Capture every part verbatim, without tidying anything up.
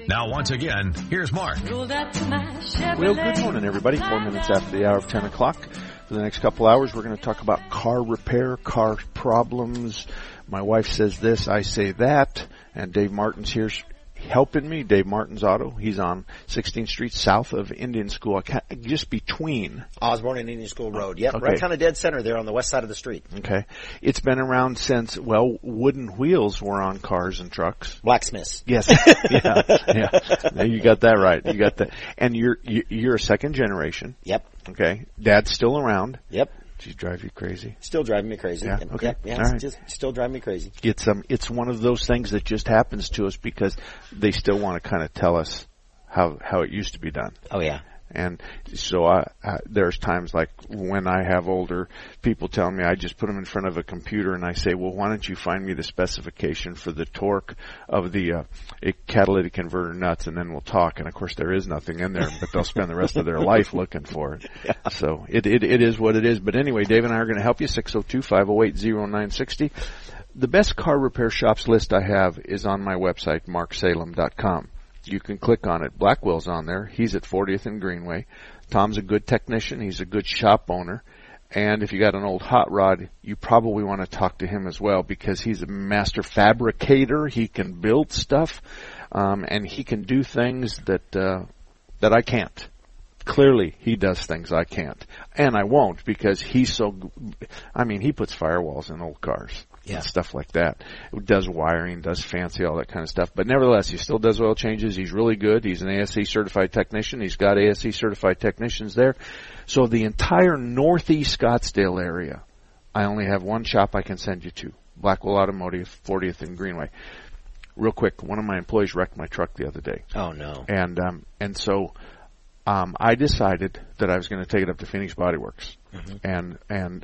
Now, once again, here's Mark. Well, good morning, everybody. Four minutes after the hour of ten o'clock. For the next couple hours, we're going to talk about car repair, car problems. My wife says this, I say that, and Dave Martin's here helping me. Dave Martin's Auto. He's on sixteenth Street, south of Indian School, just between Osborne and Indian School Road. Yep, okay. Right kind of dead center there on the west side of the street. Okay. It's been around since, well, wooden wheels were on cars and trucks. Blacksmiths. Yes. yeah. Yeah. You got that right. You got that. And you're you're a second generation. Yep. Okay. Dad's still around. Yep. Does he drive you crazy? Still driving me crazy. Yeah. Okay. Yep. Yeah. All It's right. just still driving me crazy. It's um it's one of those things that just happens to us because they still want to kind of tell us how how it used to be done. Oh yeah. And so I, I, there's times like when I have older people tell me, I just put them in front of a computer and I say, well, why don't you find me the specification for the torque of the uh, a catalytic converter nuts, and then we'll talk. And of course there is nothing in there, but they'll spend the rest of their life looking for it. Yeah. So it, it it is what it is. But anyway, Dave and I are going to help you. six oh two, five oh eight, oh nine six oh. The best car repair shops list I have is on my website, mark salem dot com. You can click on it. Blackwell's on there. He's at fortieth and Greenway. Tom's a good technician. He's a good shop owner. And if you got an old hot rod, you probably want to talk to him as well because he's a master fabricator. He can build stuff, um, and he can do things that uh, that I can't. Clearly, he does things I can't. And I won't because he's so, I mean, he puts firewalls in old cars. Yeah. And stuff like that. It does wiring, does fancy, all that kind of stuff. But nevertheless, he still does oil changes. He's really good. He's an A S C certified technician. He's got A S C certified technicians there. So the entire northeast Scottsdale area, I only have one shop I can send you to. Blackwell Automotive, fortieth and Greenway. Real quick, one of my employees wrecked my truck the other day. Oh, no. And, um, and so, um, I decided that I was going to take it up to Phoenix Body Works. Mm-hmm. And, and,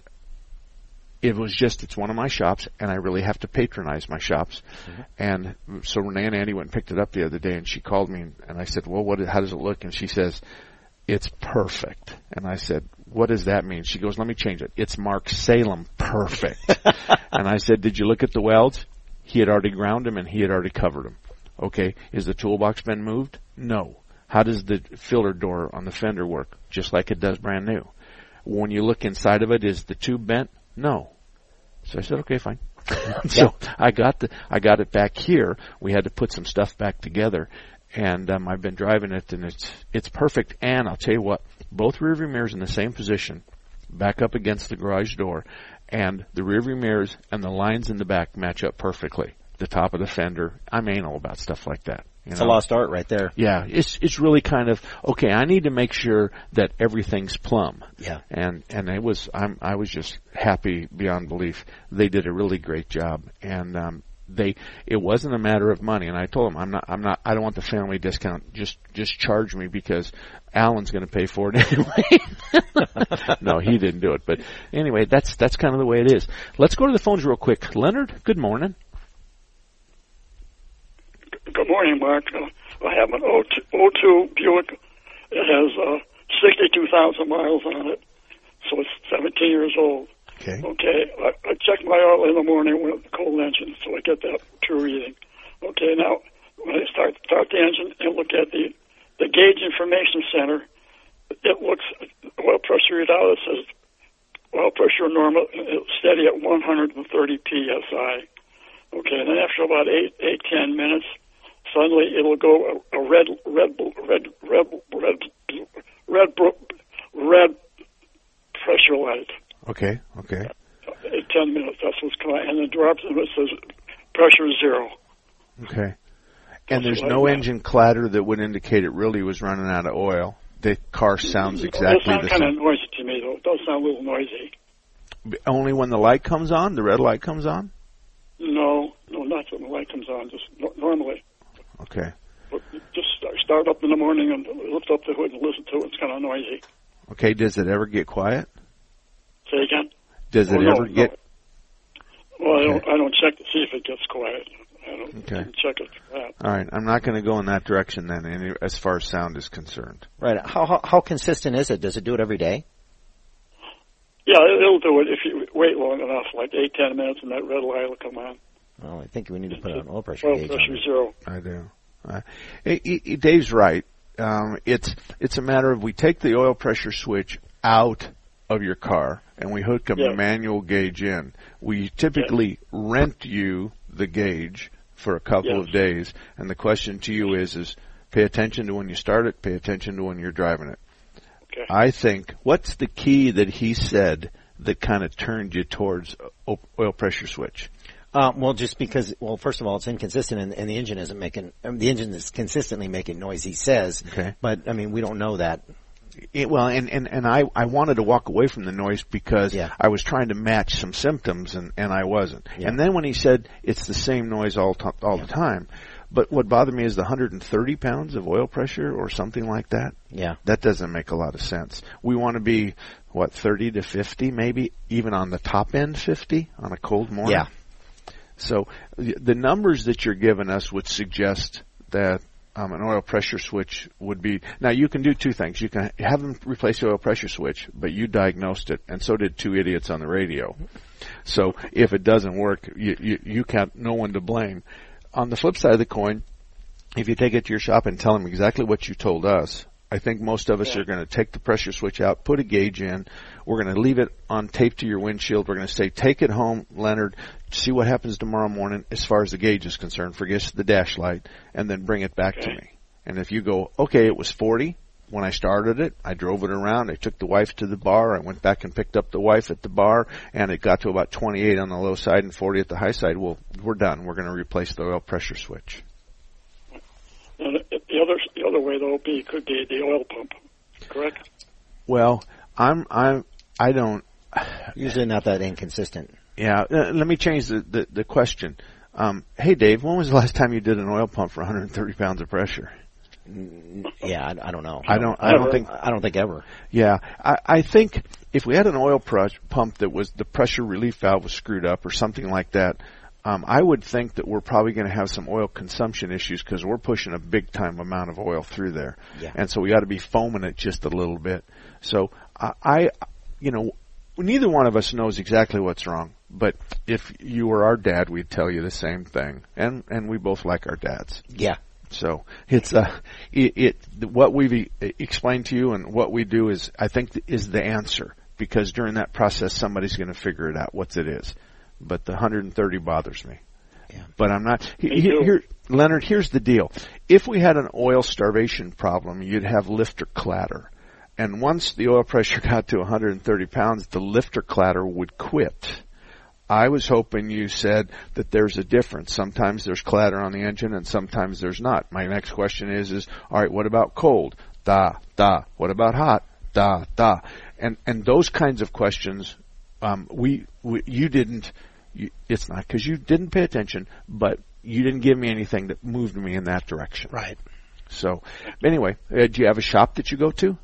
It was just, it's one of my shops, and I really have to patronize my shops. Mm-hmm. And so Renee and Andy went and picked it up the other day, and she called me, and I said, well, what? How does it look? And she says, it's perfect. And I said, what does that mean? She goes, let me change it. It's Mark Salem perfect. And I said, did you look at the welds? He had already ground them, and he had already covered them. Okay, is the toolbox been moved? No. How does the filter door on the fender work? Just like it does brand new. When you look inside of it, is the tube bent? No. So I said, okay, fine. So yeah. I got the, I got it back here. We had to put some stuff back together, and um, I've been driving it, and it's it's perfect. And I'll tell you what, both rearview mirrors in the same position, back up against the garage door, and the rearview mirrors and the lines in the back match up perfectly. The top of the fender. I'm anal about stuff like that. You it's know? a lost art right there. Yeah, it's it's really kind of okay. I need to make sure that everything's plumb. Yeah, and and it was I'm I was just happy beyond belief. They did a really great job, and um, they it wasn't a matter of money. And I told them I'm not I'm not I don't want the family discount. Just just charge me because Alan's going to pay for it anyway. No, he didn't do it. But anyway, that's that's kind of the way it is. Let's go to the phones real quick. Leonard, good morning. Good morning, Mark. Uh, I have an oh two Buick. It has uh, sixty-two thousand miles on it, so it's seventeen years old. Okay. Okay. I, I check my oil in the morning with the cold engine, so I get that true reading. Okay. Now, when I start start the engine and look at the the gauge information center, it looks oil pressure read out. It says oil pressure normal, it's steady at one hundred thirty P S I. Okay. And then after about eight eight ten minutes, suddenly it'll go a, a red, red, red, red, red, red, red pressure light. Okay, okay. At ten minutes, that's what's coming. And then drops and it says pressure zero. Okay. And there's no engine clatter that would indicate it really was running out of oil. The car sounds exactly the same. It sounds kind of noisy to me, though. It does sound a little noisy. Only when the light comes on? The red light comes on? No, no, not when the light comes on, just no- normally. Okay. But just start up in the morning and lift up the hood and listen to it. It's kind of noisy. Okay, does it ever get quiet? Say again? Does it oh, no, ever no. get... Well, okay. I don't I don't check to see if it gets quiet. I don't, okay. I don't check it for that. All right, I'm not going to go in that direction then, any, as far as sound is concerned. Right. How, how how consistent is it? Does it do it every day? Yeah, it'll do it if you wait long enough, like eight, ten minutes, and that red light will come on. Well, I think we need to put an oil pressure oil gauge pressure on it. zero. I do. Uh, it, it, Dave's right. Um, it's it's a matter of we take the oil pressure switch out of your car and we hook a yeah. manual gauge in. We typically yeah. rent you the gauge for a couple yes. of days, and the question to you is is pay attention to when you start it, pay attention to when you're driving it. Okay. I think what's the key that he said that kind of turned you towards oil pressure switch? Uh, well, just because, well, first of all, it's inconsistent, and, and the engine isn't making, I mean, the engine is consistently making noise, he says. Okay. But, I mean, we don't know that. It, well, and, and, and I, I wanted to walk away from the noise because yeah. I was trying to match some symptoms, and, and I wasn't. Yeah. And then when he said it's the same noise all t- all yeah. the time, but what bothered me is the one hundred thirty pounds of oil pressure or something like that. Yeah. That doesn't make a lot of sense. We want to be, what, thirty to fifty, maybe, even on the top end fifty on a cold morning? Yeah. So the numbers that you're giving us would suggest that um, an oil pressure switch would be. Now you can do two things. You can have them replace the oil pressure switch, but you diagnosed it, and so did two idiots on the radio. So if it doesn't work, you you, you can't. No one to blame. On the flip side of the coin, if you take it to your shop and tell them exactly what you told us, I think most of us yeah. are going to take the pressure switch out, put a gauge in. We're going to leave it on tape to your windshield. We're going to say, take it home, Leonard, see what happens tomorrow morning as far as the gauge is concerned. Forget the dash light, and then bring it back okay. to me. And if you go, okay, it was forty when I started it. I drove it around. I took the wife to the bar. I went back and picked up the wife at the bar, and it got to about twenty-eight on the low side and forty at the high side. Well, we're done. We're going to replace the oil pressure switch. And the other the other way though be could be the oil pump, correct? Well, I'm I'm I don't. Usually not that inconsistent. Yeah. Uh, let me change the the, the question. Um, hey, Dave, when was the last time you did an oil pump for one hundred thirty pounds of pressure? Yeah, I, I don't know. I don't. I don't think. I don't think ever. Yeah, I, I think if we had an oil pr- pump that was the pressure relief valve was screwed up or something like that, um, I would think that we're probably going to have some oil consumption issues because we're pushing a big time amount of oil through there, yeah. and so we got to be foaming it just a little bit. So I, I, you know, neither one of us knows exactly what's wrong. But if you were our dad, we'd tell you the same thing, and and we both like our dads. Yeah. So it's uh, it, it what we've e- explained to you and what we do is I think th- is the answer because during that process somebody's going to figure it out what it is. But the one hundred thirty bothers me. Yeah. But I'm not. He, here, here, Leonard, here's the deal. If we had an oil starvation problem, you'd have lifter clatter, and once the oil pressure got to one hundred thirty pounds, the lifter clatter would quit. I was hoping you said that there's a difference. Sometimes there's clatter on the engine and sometimes there's not. My next question is, is, all right, what about cold? Da, da. What about hot? Da, da. And, and those kinds of questions, um, we, we, you didn't, you, it's not because you didn't pay attention, but you didn't give me anything that moved me in that direction. Right. So, anyway, uh, do you have a shop that you go to?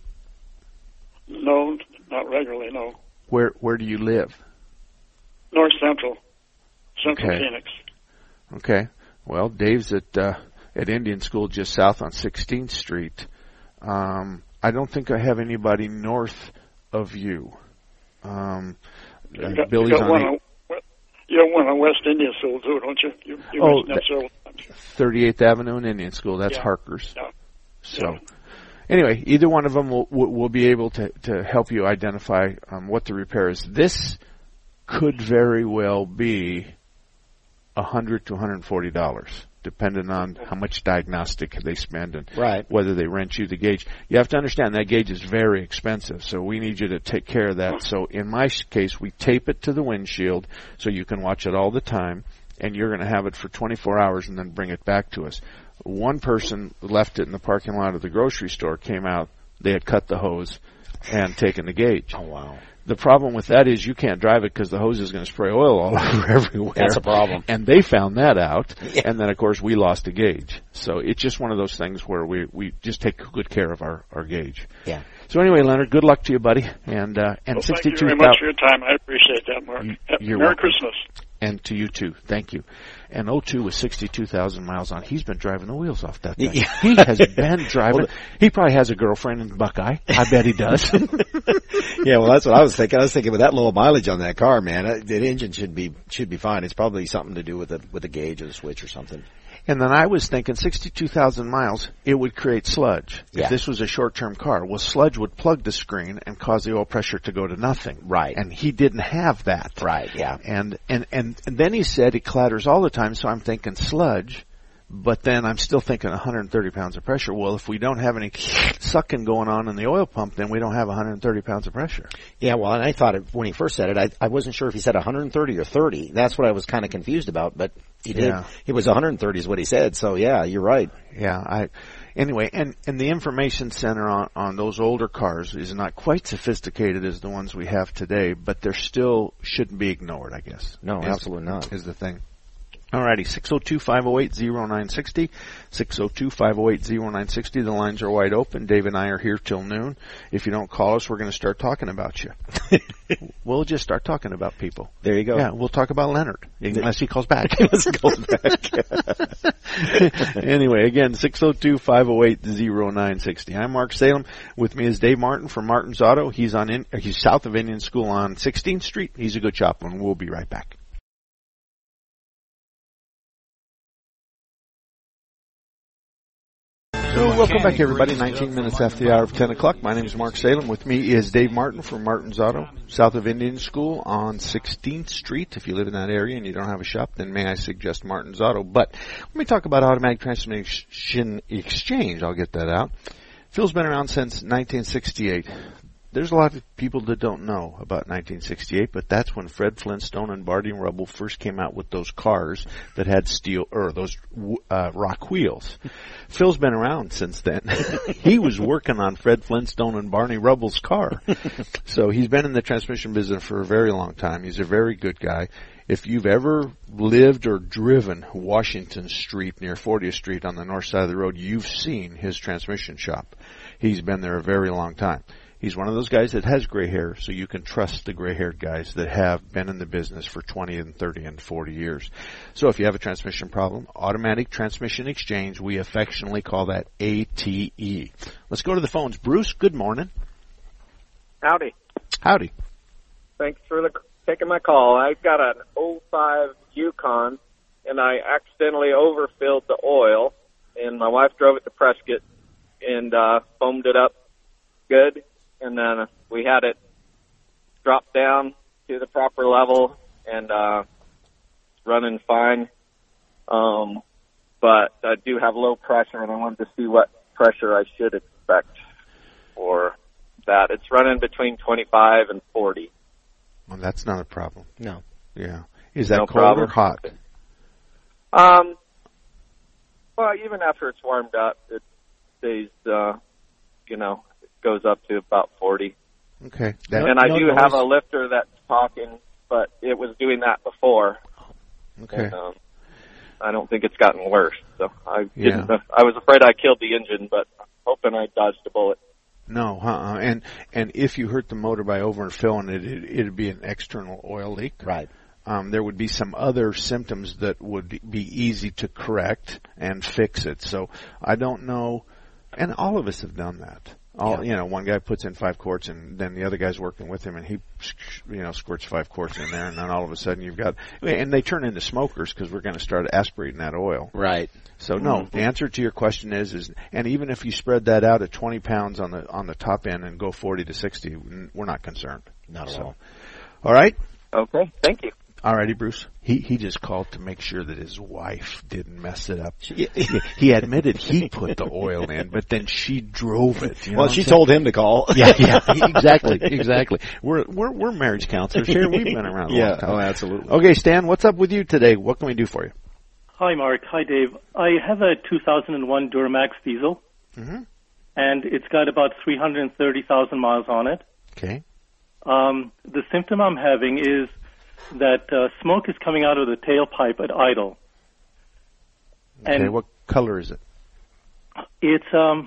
No, not regularly, no. Where, where do you live? North Central, Central Okay. Phoenix. Okay. Well, Dave's at uh, at Indian School just south on sixteenth Street. Um, I don't think I have anybody north of you. Um, You uh, got, Billy's you got on one the on, you have one on West Indian School too, don't you? You, you Oh, mentioned that several times. thirty-eighth Avenue and Indian School. That's Yeah. Harker's. Yeah. So, Yeah. anyway, either one of them will will, will be able to to help you identify um, what the repair is. This could very well be a hundred to one hundred forty dollars, depending on how much diagnostic they spend and Right. whether they rent you the gauge. You have to understand that gauge is very expensive, so we need you to take care of that. So in my case, we tape it to the windshield so you can watch it all the time, and you're going to have it for twenty-four hours and then bring it back to us. One person left it in the parking lot of the grocery store, came out, they had cut the hose and taken the gauge. Oh, wow. The problem with that is you can't drive it because the hose is going to spray oil all over everywhere. That's a problem. And they found that out. Yeah. And then, of course, we lost a gauge. So it's just one of those things where we, we just take good care of our, our gauge. Yeah. So anyway, Leonard, good luck to you, buddy. And uh, and Well, thank sixty-two you very much for your time. I appreciate that, Mark. You- Happy you're Merry welcome. Christmas. And to you, too. Thank you. And oh two with sixty-two thousand miles on. He's been driving the wheels off that thing. Yeah. He has been driving. He probably has a girlfriend in Buckeye. I bet he does. Yeah, well, that's what I was thinking. I was thinking with that low mileage on that car, man, uh, the engine should be should be fine. It's probably something to do with the with the gauge or the switch or something. And then I was thinking sixty-two thousand miles, it would create sludge. Yeah. If this was a short-term car, well, sludge would plug the screen and cause the oil pressure to go to nothing. Right. And he didn't have that. Right, yeah. And, and, and, and then he said it clatters all the time, so I'm thinking sludge. But then I'm still thinking one hundred thirty pounds of pressure. Well, if we don't have any sucking going on in the oil pump, then we don't have one hundred thirty pounds of pressure. Yeah, well, and I thought it, when he first said it, I, I wasn't sure if he said one hundred thirty or thirty. That's what I was kind of confused about, but he did. Yeah. It was one hundred thirty is what he said, so yeah, you're right. Yeah, I, anyway, and, and the information center on, on those older cars is not quite sophisticated as the ones we have today, but they're still shouldn't be ignored, I guess. No, is, absolutely not. Is the thing. Alrighty, six oh two, five oh eight, oh nine six oh, six oh two, five oh eight, oh nine six oh. The lines are wide open. Dave and I are here till noon. If you don't call us, we're going to start talking about you. We'll just start talking about people. There you go. Yeah, we'll talk about Leonard, unless he calls back. Unless he calls back. Anyway, again, six oh two, five oh eight, oh nine six oh. I'm Mark Salem. With me is Dave Martin from Martin's Auto. He's on in, he's south of Indian School on sixteenth Street. He's a good shopman. We'll be right back. So welcome back, everybody. nineteen minutes after the hour of ten o'clock. My name is Mark Salem. With me is Dave Martin from Martin's Auto, south of Indian School on sixteenth Street. If you live in that area and you don't have a shop, then may I suggest Martin's Auto. But let me talk about automatic transmission exchange. I'll get that out. Phil's been around since nineteen sixty-eight. There's a lot of people that don't know about nineteen sixty-eight, but that's when Fred Flintstone and Barney Rubble first came out with those cars that had steel, or those uh, rock wheels. Phil's been around since then. He was working on Fred Flintstone and Barney Rubble's car. So he's been in the transmission business for a very long time. He's a very good guy. If you've ever lived or driven Washington Street near fortieth Street on the north side of the road, you've seen his transmission shop. He's been there a very long time. He's one of those guys that has gray hair, so you can trust the gray-haired guys that have been in the business for twenty and thirty and forty years. So if you have a transmission problem, automatic transmission exchange, we affectionately call that A T E. Let's go to the phones. Bruce, good morning. Howdy. Howdy. Thanks for the, taking my call. I've got an oh five Yukon, and I accidentally overfilled the oil, and my wife drove it to Prescott and uh, foamed it up good. And then we had it drop down to the proper level and uh, running fine. Um, but I do have low pressure, and I wanted to see what pressure I should expect for that. It's running between twenty-five and forty. Well, that's not a problem. No. Yeah. Is that No cold problem. or hot? Um. Well, even after it's warmed up, it stays, uh, you know, goes up to about forty. Okay. That, and I no do noise. have a lifter that's talking, but it was doing that before. okay. And, um, I don't think it's gotten worse. So I Yeah. didn't, I was afraid I killed the engine, but I'm hoping I dodged a bullet. No, uh-uh. And, and if you hurt the motor by overfilling it, it, it'd be an external oil leak. Right. Um, there would be some other symptoms that would be easy to correct and fix it. So I don't know, and all of us have done that. All, Yeah. you know, one guy puts in five quarts, and then the other guy's working with him, and he, you know, squirts five quarts in there, and then all of a sudden you've got, and they turn into smokers because we're going to start aspirating that oil. Right. So no, the answer to your question is, is, and even if you spread that out at twenty pounds on the on the top end and go forty to sixty, we're not concerned. Not at So, all. all right. Okay, thank you. Alrighty, Bruce. He he just called to make sure that his wife didn't mess it up. He, he admitted he put the oil in, but then she drove it. You know Well, what she I'm saying? told him to call. Yeah, yeah, exactly, exactly. We're we're we're marriage counselors here. We've been around a Yeah, long time. oh, absolutely. Okay, Stan, what's up with you today? What can we do for you? Hi, Mark. Hi, Dave. I have a two thousand one Duramax diesel, Mm-hmm. and it's got about three hundred thirty thousand miles on it. Okay. Um, the symptom I'm having is that uh, smoke is coming out of the tailpipe at idle. Okay. And What color is it? it's um,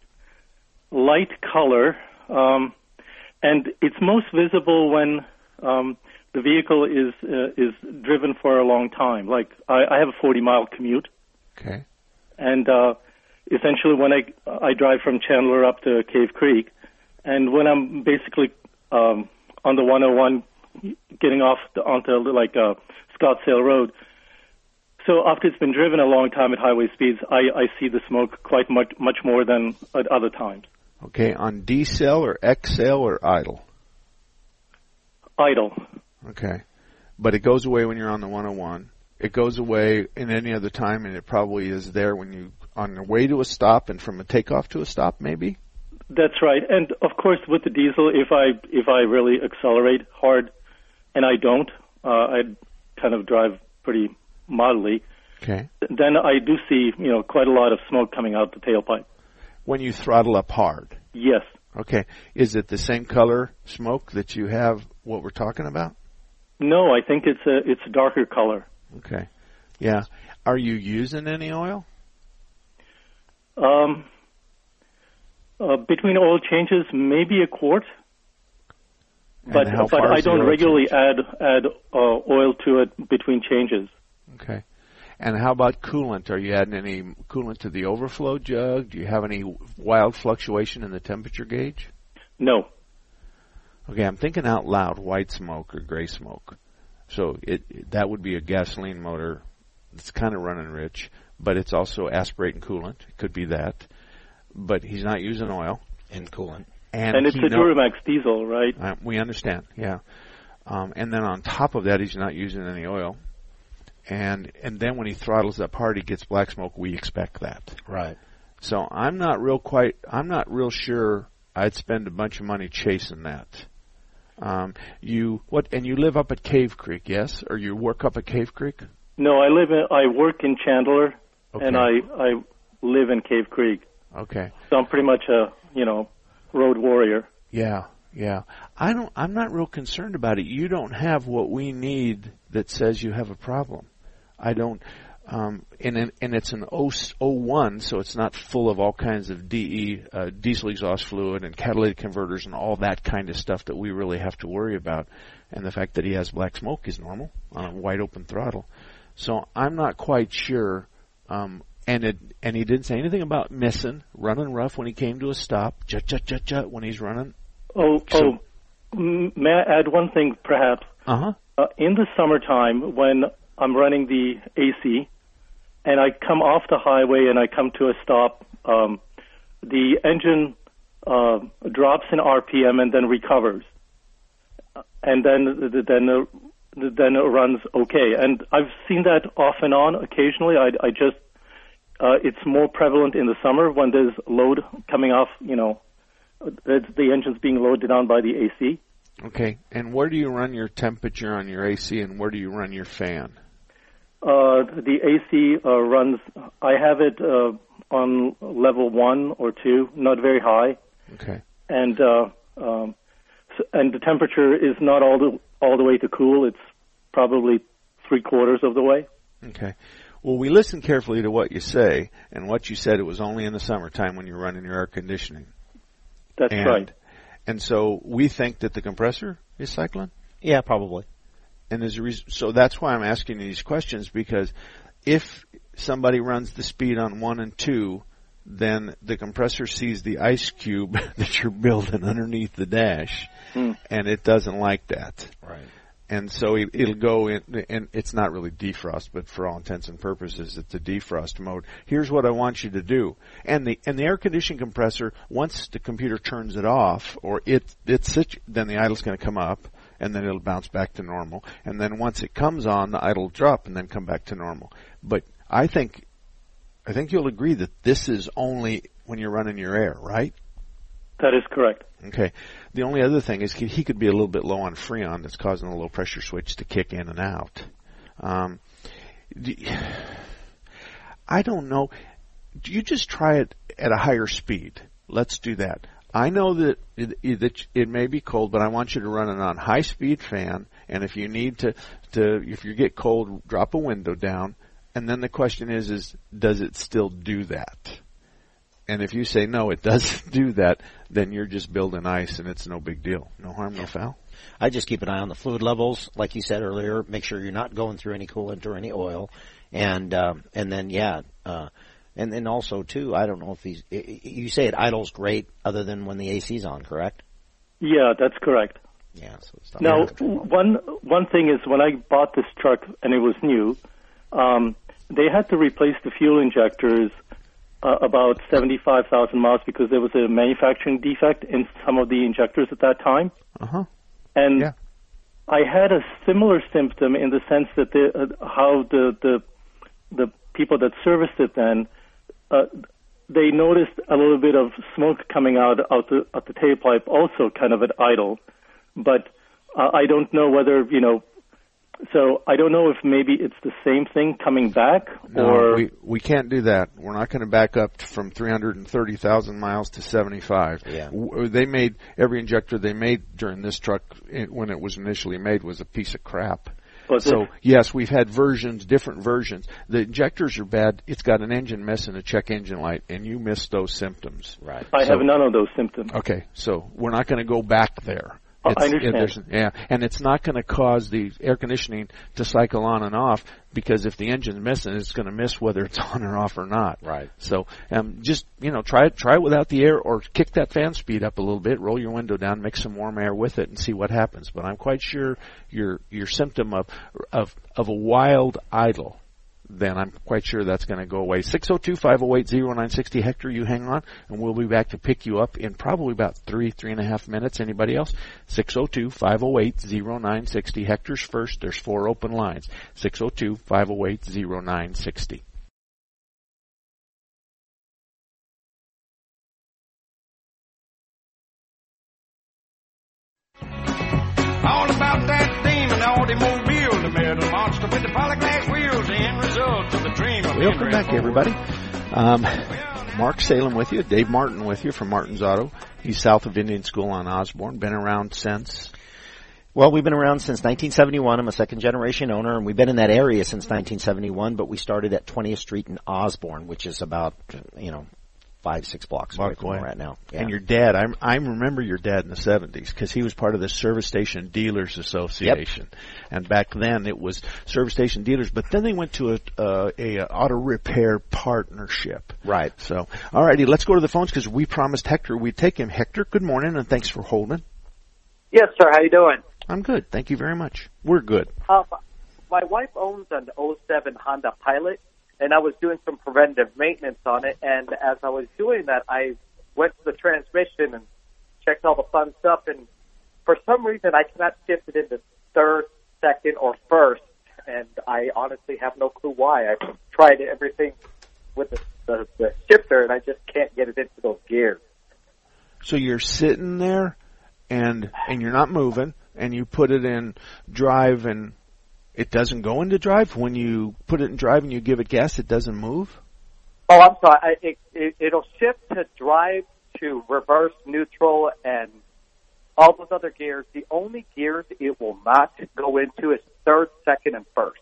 light color, um, and it's most visible when um, the vehicle is uh, is driven for a long time. Like I, I have a forty mile commute, Okay. and uh, essentially when I I drive from Chandler up to Cave Creek, and when I'm basically um, on the one oh one getting off the, onto like uh, Scottsdale Road, So after it's been driven a long time at highway speeds, I, I see the smoke quite much much more than at other times. Okay, on D cell or X cell or idle? Idle. Okay. But it goes away when you're on the one oh one. It goes away in any other time, and it probably is there when you on the way to a stop and from a takeoff to a stop, maybe? That's right. And of course, with the diesel, if I if I really accelerate hard, and I don't, uh, I kind of drive pretty moderately. Okay. Then I do see, you know, quite a lot of smoke coming out the tailpipe. When you throttle up hard? Yes. Okay. Is it the same color smoke that you have what we're talking about? No, I think it's a it's a darker color. Okay. Yeah. Are you using any oil? Um, uh, between oil changes, maybe a quart. And but how but far I is the don't oil regularly change? add add uh, oil to it between changes. Okay. And how about coolant? Are you adding any coolant to the overflow jug? Do you have any wild fluctuation in the temperature gauge? No. Okay, I'm thinking out loud, white smoke or gray smoke. So it, it that would be a gasoline motor that's kind of running rich, but it's also aspirating coolant. It could be that. But he's not using oil. And coolant. And, and it's a know, Duramax diesel, right? Uh, we understand, yeah. Um, and then on top of that, he's not using any oil. And and then when he throttles up hard, he gets black smoke. We expect that. Right. So I'm not real quite. I'm not real sure I'd spend a bunch of money chasing that. Um, you what? And you live up at Cave Creek, yes? Or you work up at Cave Creek? No, I live in. I work in Chandler, okay. and I I live in Cave Creek. Okay. So I'm pretty much a you know road warrior. Yeah. Yeah, I don't. I'm not real concerned about it. You don't have what we need that says you have a problem. I don't. Um, and and it's an oh one, so it's not full of all kinds of D E, uh, diesel exhaust fluid, and catalytic converters, and all that kind of stuff that we really have to worry about. And the fact that he has black smoke is normal on a wide open throttle. So I'm not quite sure. Um, and it and he didn't say anything about missing, running rough when he came to a stop, jut jut jut jut when he's running. Oh, So- oh, m- may I add one thing, perhaps? Uh-huh. Uh, in the summertime, when I'm running the A C, and I come off the highway and I come to a stop, um, the engine uh, drops in R P M and then recovers, and then then uh, then it runs okay. And I've seen that off and on occasionally. I, I just uh, it's more prevalent in the summer when there's load coming off, you know. The engine's being loaded on by the A C. Okay. And where do you run your temperature on your A C, and where do you run your fan? Uh, the A C uh, runs, I have it uh, on level one or two, not very high. Okay. And uh, um, so, and the temperature is not all the all the way to cool. It's probably three quarters of the way. Okay. Well, we listened carefully to what you say, and what you said it was only in the summertime when you're running your air conditioning. That's and, right. And so we think that the compressor is cycling? Yeah, probably. And there's a reason, so that's why I'm asking you these questions, because if somebody runs the speed on one and two, then the compressor sees the ice cube that you're building underneath the dash, mm. and it doesn't like that. Right. And so it, it'll go in, and it's not really defrost, but for all intents and purposes, it's a defrost mode. Here's what I want you to do. And the and the air conditioning compressor, once the computer turns it off, or it it's then the idle's going to come up, and then it'll bounce back to normal. And then once it comes on, the idle will drop and then come back to normal. But I think I think you'll agree that this is only when you're running your air, right? That is correct. Okay. The only other thing is he could be a little bit low on Freon that's causing the low pressure switch to kick in and out. Um, I don't know. Do you just try it at a higher speed? Let's do that. I know that it, that it may be cold, but I want you to run it on high speed fan. And if you need to, to if you get cold, drop a window down. And then the question is, is does it still do that? And if you say, no, it doesn't do that, then you're just building ice and it's no big deal. No harm, no foul. I just keep an eye on the fluid levels, like you said earlier. Make sure you're not going through any coolant or any oil. And um, and then, yeah, uh, and then also, too, I don't know if he's, you say it idles great other than when the A C's on, correct? Yeah, that's correct. Yeah. So it's not now, one one thing is when I bought this truck and it was new, um, they had to replace the fuel injectors uh, about seventy-five thousand miles because there was a manufacturing defect in some of the injectors at that time. Uh-huh. And yeah. I had a similar symptom in the sense that the, uh, how the, the the people that serviced it then, uh, they noticed a little bit of smoke coming out out the, out the tailpipe, also kind of at idle. But uh, I don't know whether, you know, so I don't know if maybe it's the same thing coming back, no, or we we can't do that. We're not going to back up from three hundred thirty thousand miles to seventy-five. Yeah. W- They made every injector they made during this truck it, when it was initially made was a piece of crap. Was so it? yes, we've had versions, different versions. The injectors are bad. It's got an engine mess and a check engine light, and you miss those symptoms. Right. I so, have none of those symptoms. Okay, so we're not going to go back there. Oh, I It's, understand. yeah, and it's not going to cause the air conditioning to cycle on and off, because if the engine's missing, it's going to miss whether it's on or off or not. Right. So um, just, you know, try it, try it without the air, or kick that fan speed up a little bit, roll your window down, mix some warm air with it, and see what happens. But I'm quite sure your your symptom of of of a wild idle, then I'm quite sure that's going to go away. six oh two, five oh eight, oh nine six oh, Hector, you hang on, and we'll be back to pick you up in probably about three, three and a half minutes. Anybody else? six oh two, five oh eight, oh nine six oh. Hector's first. There's four open lines. six oh two, five oh eight, oh nine six oh. All about that demon automobile, the metal monster with the polyglass wheels, the end result of the dream of Welcome Henry back, Ford. everybody. Um, Mark Salem with you. Dave Martin with you from Martin's Auto. He's south of Indian School on Osborne. Been around since... Well, we've been around since nineteen seventy-one. I'm a second-generation owner, and we've been in that area since nineteen seventy-one, but we started at twentieth Street in Osborne, which is about, you know, five, six blocks away from where we're at now. Yeah. And your dad, I I remember your dad in the seventies because he was part of the Service Station Dealers Association. Yep. And back then it was Service Station Dealers, but then they went to a, uh, a, a auto repair partnership. Right. So, all righty, let's go to the phones because we promised Hector we'd take him. Hector, good morning, and thanks for holding. Yes, sir. How you doing? I'm good. Thank you very much. We're good. Uh, my wife owns an oh seven Honda Pilot, and I was doing some preventative maintenance on it, and as I was doing that, I went to the transmission and checked all the fun stuff, and for some reason, I cannot shift it into third, second, or first, and I honestly have no clue why. I've tried everything with the, the, the shifter, and I just can't get it into those gears. So you're sitting there, and and you're not moving, and you put it in drive, and it doesn't go into drive? When you put it in drive and you give it gas, it doesn't move? Oh, I'm sorry. I, it, it, it'll shift to drive, to reverse, neutral, and all those other gears. The only gears it will not go into is third, second, and first.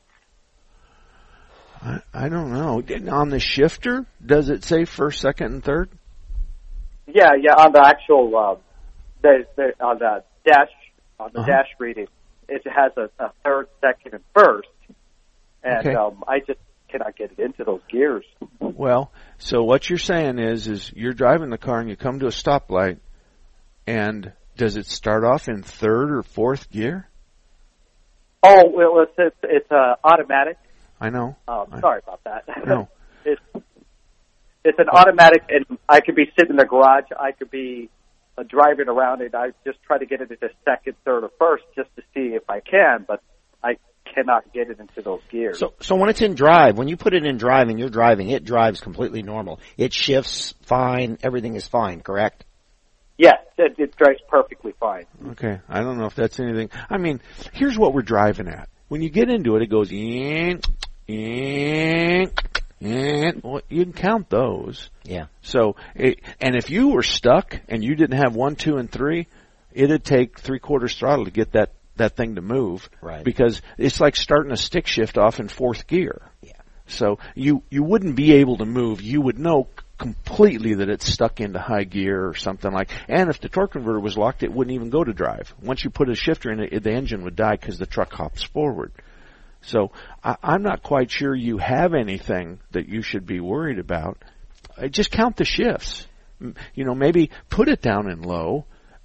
I, I don't know. On the shifter, does it say first, second, and third? Yeah, yeah. On the actual, uh, the, the, on the dash, on the uh-huh. dash reading, it has a, a third, second, and first, and okay. um, I just cannot get it into those gears. Well, so what you're saying is, is you're driving the car and you come to a stoplight, and does it start off in third or fourth gear? Oh, well, it's it's, it's uh, automatic. I know. Um, I, sorry about that. No. it's it's an automatic, and I could be sitting in the garage. I could be uh, driving around, and I just try to get it into second, third, or first just to see if I can, but I cannot get it into those gears. So, so when it's in drive, when you put it in drive and you're driving, it drives completely normal. It shifts fine. Everything is fine, correct? Yes, it, it drives perfectly fine. Okay, I don't know if that's anything. I mean, here's what we're driving at. When you get into it, it goes, in, in, in. Well, you can count those. Yeah. So, it, and if you were stuck and you didn't have one, two, and three, it'd take three quarters throttle to get that, that thing to move. Right. Because it's like starting a stick shift off in fourth gear. Yeah. So you, you wouldn't be able to move. You would know completely that it's stuck into high gear or something like. And if the torque converter was locked, it wouldn't even go to drive. Once you put a shifter in it, the engine would die because the truck hops forward. So I, I'm not quite sure you have anything that you should be worried about. Uh, just count the shifts. You know, maybe put it down in low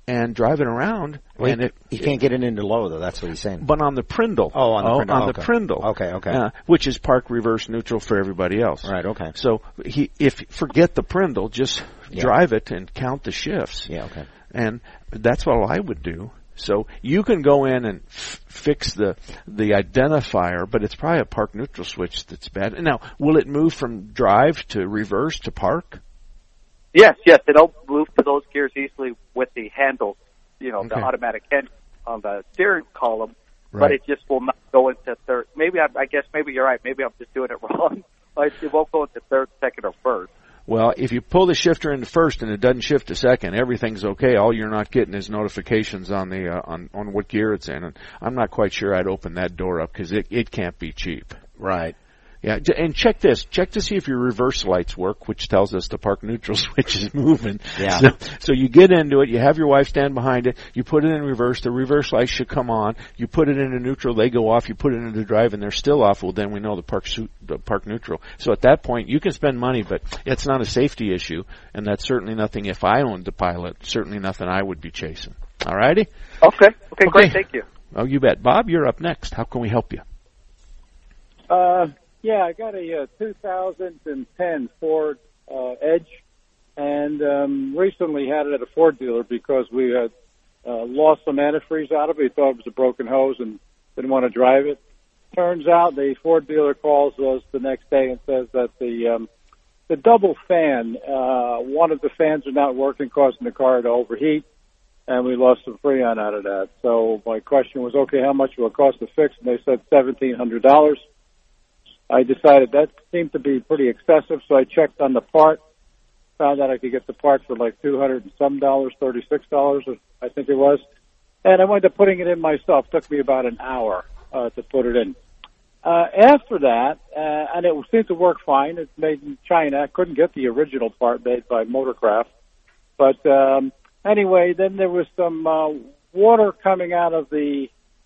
and drive it around. Well, and he, it, he can't get it into low, though. That's what he's saying. But on the Prindle. Oh, on the Prindle. On okay. the Prindle. Okay, okay. Uh, which is park reverse neutral for everybody else. Right, okay. So he, if forget the Prindle, just yeah. drive it and count the shifts. Yeah, okay. And that's what I would do. So you can go in and f- fix the the identifier, but it's probably a park neutral switch that's bad. Now, will it move from drive to reverse to park? Yes, yes, it'll move to those gears easily with the handles, you know, Okay. the automatic hand on the steering column, Right. but it just will not go into third. Maybe I, I guess maybe you're right. Maybe I'm just doing it wrong. Like, it won't go into third, second, or first. Well, if you pull the shifter into first and it doesn't shift to second, everything's okay. All you're not getting is notifications on the uh, on on what gear it's in. And I'm not quite sure I'd open that door up because it it can't be cheap. Right. Yeah, j- and check this. Check to see if your reverse lights work, which tells us the park neutral switch is moving. Yeah. So, so you get into it. You have your wife stand behind it. You put it in reverse. The reverse lights should come on. You put it into neutral. They go off. You put it into drive, and they're still off. Well, then we know the park su- the park neutral. So at that point, you can spend money, but it's not a safety issue, and that's certainly nothing. If I owned the Pilot, certainly nothing I would be chasing. All righty. Okay. Okay, Okay. great. Thank you. Oh, you bet. Bob, you're up next. How can we help you? Uh, yeah, I got a uh, two thousand ten Ford uh, Edge, and um, recently had it at a Ford dealer because we had uh, lost some antifreeze out of it. We thought it was a broken hose and didn't want to drive it. Turns out the Ford dealer calls us the next day and says that the um, the double fan, uh, one of the fans are not working, causing the car to overheat, and we lost some Freon out of that. So my question was, okay, how much will it cost to fix? And they said seventeen hundred dollars. I decided that seemed to be pretty excessive, so I checked on the part, found out I could get the part for like two hundred and some dollars, thirty-six dollars, I think it was. And I went to putting it in myself. It took me about an hour uh, to put it in. Uh, after that, uh, and it seemed to work fine. It's made in China. I couldn't get the original part made by Motorcraft. But um, anyway, then there was some uh, water coming out of the,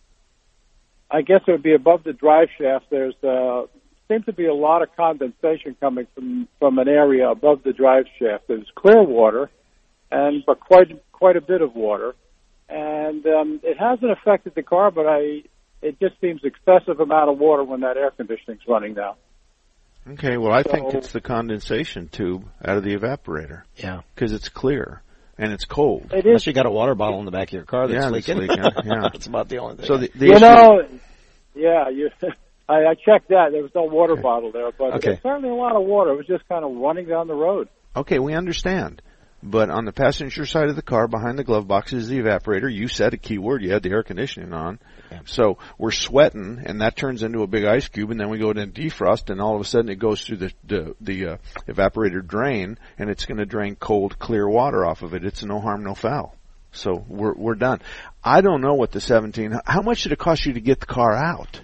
I guess it would be above the drive shaft. There's uh, seemed to be a lot of condensation coming from, from an area above the drive shaft. There's clear water, and but quite quite a bit of water. And um, it hasn't affected the car, but I it just seems excessive amount of water when that air conditioning's running now. Okay, well, I So- think it's the condensation tube out of the evaporator. Yeah. Because it's clear and it's cold. It Unless is, you got a water bottle in the back of your car that's Yeah, that's leaking. leaking, yeah. That's about the only thing. So the, the you issue, know, yeah, you. I, I checked that. There was no water Okay. bottle there, but Okay. there's certainly a lot of water. It was just kind of running down the road. okay, we understand. But on the passenger side of the car, behind the glove box, is the evaporator. You said a key word. You had the air conditioning on. Yeah. So we're sweating, and that turns into a big ice cube, and then we go to defrost, and all of a sudden it goes through the the, the uh, evaporator drain, and it's going to drain cold, clear water off of it. It's no harm, no foul. So we're we're done. I don't know what the seventeen. How much did it cost you to get the car out?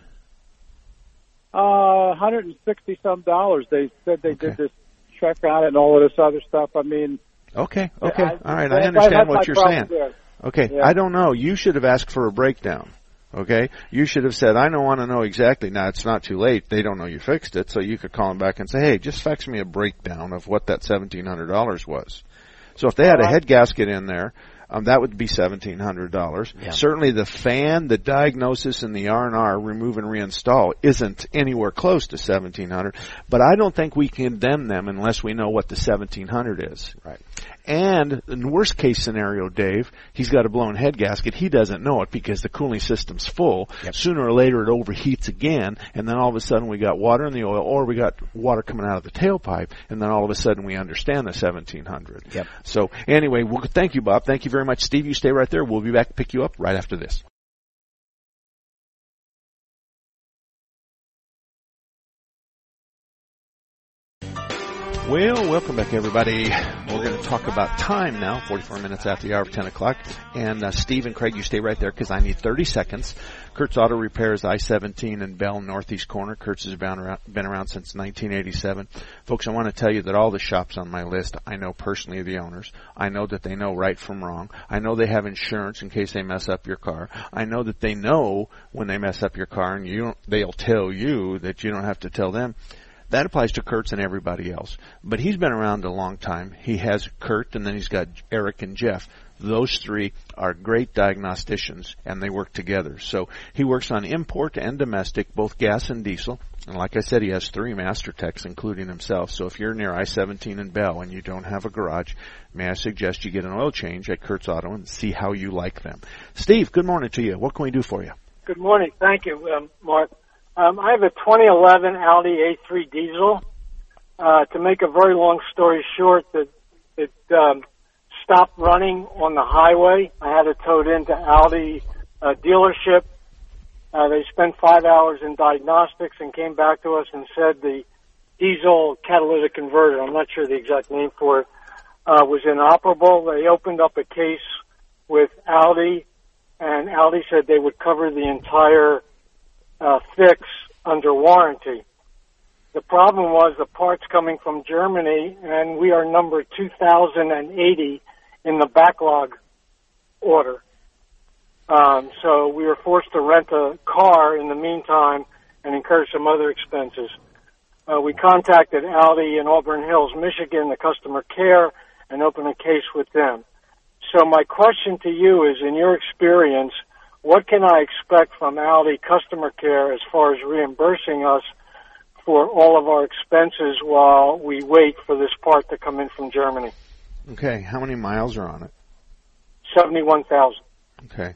Uh, one hundred and sixty some dollars. They said they Okay. did this check on it and all of this other stuff. I mean, Okay, okay, I- all right. I- I understand that's what my you're problem saying. there. Okay, Yeah. I don't know. You should have asked for a breakdown. Okay, you should have said, "I don't want to know exactly." Now it's not too late; they don't know you fixed it, so you could call them back and say, "Hey, just fax me a breakdown of what that seventeen hundred dollars was." So if they had a head gasket in there, um, that would be seventeen hundred dollars. Yeah. Certainly, the fan, the diagnosis, and the R and R remove and reinstall isn't anywhere close to seventeen hundred. But I don't think we condemn them unless we know what the seventeen hundred is. Right. And in the worst case scenario, Dave, he's got a blown head gasket. He doesn't know it because the cooling system's full. Yep. Sooner or later it overheats again, and then all of a sudden we got water in the oil, or we got water coming out of the tailpipe, and then all of a sudden we understand the seventeen hundred. Yep. So anyway, well, thank you, Bob. Thank you very much. Steve, you stay right there. We'll be back to pick you up right after this. Well, welcome back, everybody. We're going to talk about time now, forty-four minutes after the hour of ten o'clock. And uh, Steve and Craig, you stay right there because I need thirty seconds. Kurtz Auto Repairs, I seventeen and Bell Northeast Corner. Kurtz has been around, been around since nineteen eighty-seven. Folks, I want to tell you that all the shops on my list, I know personally the owners. I know that they know right from wrong. I know they have insurance in case they mess up your car. I know that they know when they mess up your car, and you don't, they'll tell you that you don't have to tell them. That applies to Kurtz and everybody else. But he's been around a long time. He has Kurt, and then he's got Eric and Jeff. Those three are great diagnosticians, and they work together. So he works on import and domestic, both gas and diesel. And like I said, he has three master techs, including himself. So if you're near I seventeen and Bell and you don't have a garage, may I suggest you get an oil change at Kurtz Auto and see how you like them. Steve, good morning to you. What can we do for you? Good morning. Thank you, um, Mark. Um, I have a twenty eleven Audi A three diesel. Uh, to make a very long story short, that it um, stopped running on the highway. I had it towed into Audi uh, dealership. Uh, they spent five hours in diagnostics and came back to us and said the diesel catalytic converter, I'm not sure the exact name for it, uh, was inoperable. They opened up a case with Audi, and Audi said they would cover the entire uh, fix under warranty. The problem was the parts coming from Germany, and we are number two thousand eighty in the backlog order. Um, so we were forced to rent a car in the meantime and incur some other expenses. Uh, we contacted Audi in Auburn Hills, Michigan, the customer care, and opened a case with them. So my question to you is, in your experience, what can I expect from Audi customer care as far as reimbursing us for all of our expenses while we wait for this part to come in from Germany? Okay. How many miles are on it? seventy-one thousand. Okay.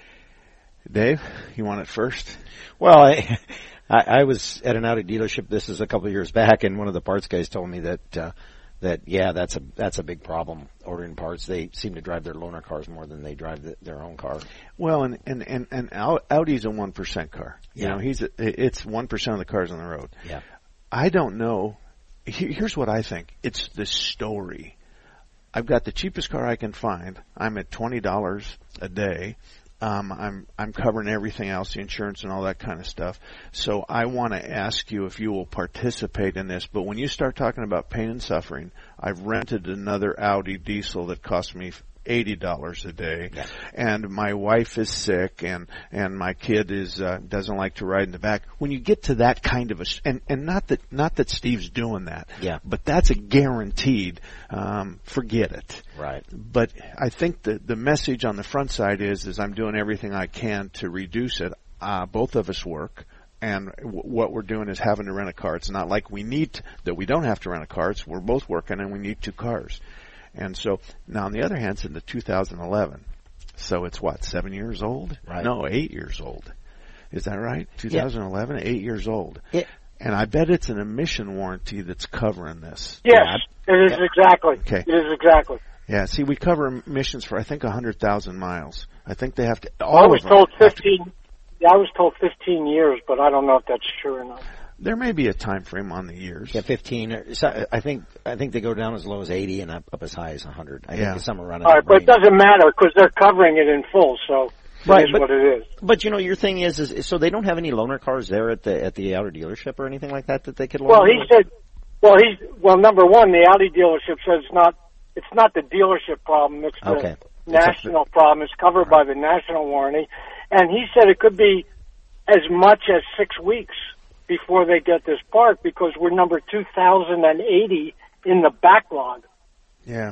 Dave, you want it first? Well, I, I, I was at an Audi dealership. This is a couple of years back, and one of the parts guys told me that uh, that yeah, that's a that's a big problem ordering parts. They seem to drive their loaner cars more than they drive the, their own car. Well, and and and, and Audi's a one percent car. You yeah. know, he's a, it's one percent of the cars on the road. Yeah. I don't know. Here's what I think. It's the story. I've got the cheapest car I can find. I'm at twenty dollars a day. Um, I'm I'm covering everything else, the insurance and all that kind of stuff. So I want to ask you if you will participate in this. But when you start talking about pain and suffering, I've rented another Audi diesel that cost me eighty dollars a day, yeah. and my wife is sick, and and my kid is uh, doesn't like to ride in the back. When you get to that kind of a, and and not that not that Steve's doing that, yeah, but that's a guaranteed. Um, forget it. Right. But I think the the message on the front side is is I'm doing everything I can to reduce it. Uh, both of us work. And w- what we're doing is having to rent a car. It's not like we need to, that we don't have to rent a car. It's we're both working and we need two cars. And so now on the other hand, it's in the two thousand eleven. So it's what, seven years old? Right. No, eight years old. Is that right? two thousand eleven, yeah. eight years old. Yeah. And I bet it's an emission warranty that's covering this. Yes, yeah. it is yeah. exactly. Okay. It is exactly. Yeah, see, we cover emissions for, I think, one hundred thousand miles. I think they have to, all I was of them told fifteen. To, yeah, I was told fifteen years, but I don't know if that's true or not. There may be a time frame on the years. Yeah, fifteen. I think I think they go down as low as eighty and up, up as high as one hundred. I yeah. think some around. All right, but it doesn't matter because they're covering it in full, so right, it is but, what it is. But you know, your thing is, is so they don't have any loaner cars there at the at the Audi dealership or anything like that that they could loan. Well, he said, well, he's well. Number one, the Audi dealership says it's not it's not the dealership problem; it's the okay. national it's problem. It's covered right. by the national warranty, and he said it could be as much as six weeks before they get this part because we're number two thousand eighty in the backlog. Yeah.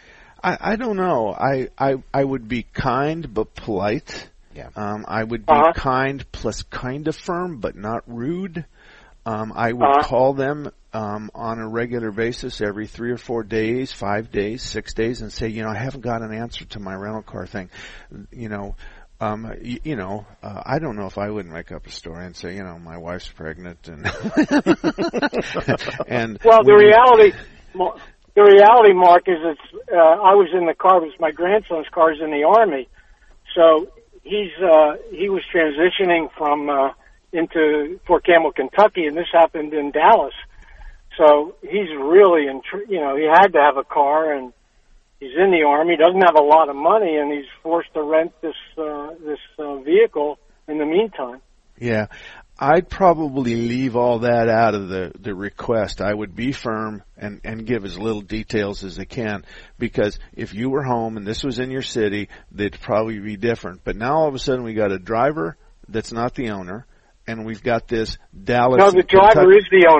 I, I don't know. I, I, I would be kind but polite. Yeah. Um, I would be uh-huh. kind plus kind of firm but not rude. Um, I would uh-huh. call them um, on a regular basis every three or four days, five days, six days and say, you know, I haven't got an answer to my rental car thing. You know, Um, you, you know, uh, I don't know if I wouldn't make up a story and say, you know, my wife's pregnant and, and well, the reality, the reality, Mark, is it's, uh, I was in the car, it was my grandson's car, he's in the Army. So he's, uh, he was transitioning from, uh, into Fort Campbell, Kentucky, and this happened in Dallas. So he's really, in, you know, he had to have a car and, he's in the Army, doesn't have a lot of money, and he's forced to rent this uh, this uh, vehicle in the meantime. Yeah. I'd probably leave all that out of the, the request. I would be firm and, and give as little details as I can, because if you were home and this was in your city, they'd probably be different. But now all of a sudden we got a driver that's not the owner, and we've got this Dallas. No, the driver Kentucky. is the owner.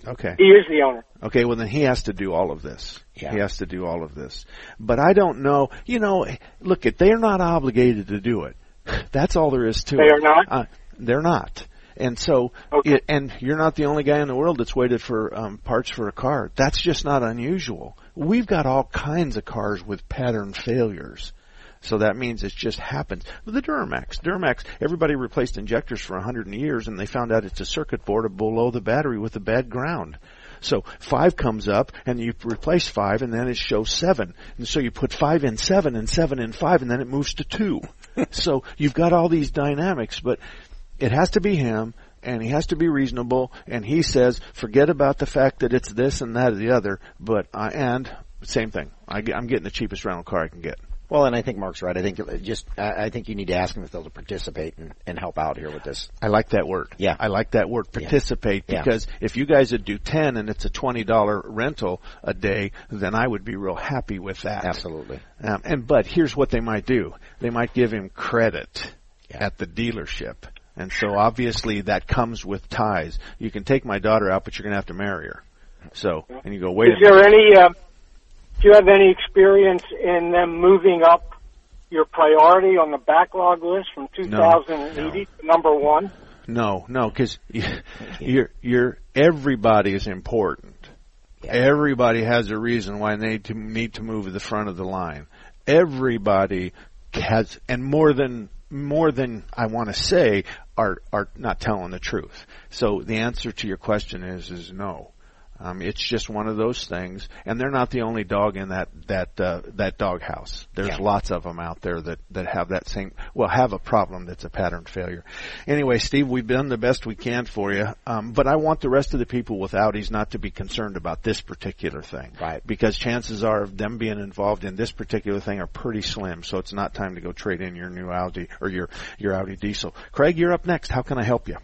Okay. He is the owner. Okay, well then he has to do all of this. Yeah. He has to do all of this. But I don't know, you know, look, it, they're not obligated to do it. That's all there is to They it. are not? Uh, they're not. And so, Okay. it, and you're not the only guy in the world that's waited for um, parts for a car. That's just not unusual. We've got all kinds of cars with pattern failures. So that means it just happens. With the Duramax, Duramax, everybody replaced injectors for a hundred years, and they found out it's a circuit board below the battery with a bad ground. So five comes up, and you replace five, and then it shows seven. And so you put five in seven, and seven in five, and then it moves to two. So you've got all these dynamics, but it has to be him, and he has to be reasonable, and he says, forget about the fact that it's this and that or the other, but I, and same thing. I, I'm getting the cheapest rental car I can get. Well, and I think Mark's right. I think just I think you need to ask them if they'll participate and, and help out here with this. I like that word. Yeah. I like that word, participate, yeah. because yeah. if you guys would do ten and it's a twenty dollars rental a day, then I would be real happy with that. Absolutely. Um, and but here's what they might do. They might give him credit yeah. at the dealership. And so obviously that comes with ties. You can take my daughter out, but you're going to have to marry her. So, and you go, wait Is a minute. there any, uh, do you have any experience in them moving up your priority on the backlog list from two thousand eighty no. to number one? No, no, because you're, you're, everybody is important. Yeah. Everybody has a reason why they need to, need to move to the front of the line. Everybody has, and more than, more than I want to say, are, are not telling the truth. So the answer to your question is, is no. Um, it's just one of those things, and they're not the only dog in that that uh, that dog house. There's yeah. lots of them out there that that have that same, well, have a problem that's a pattern failure. Anyway, Steve, we've done the best we can for you, um, but I want the rest of the people with Audis not to be concerned about this particular thing, right? Because chances are of them being involved in this particular thing are pretty slim. So it's not time to go trade in your new Audi or your your Audi diesel. Craig, you're up next. How can I help you?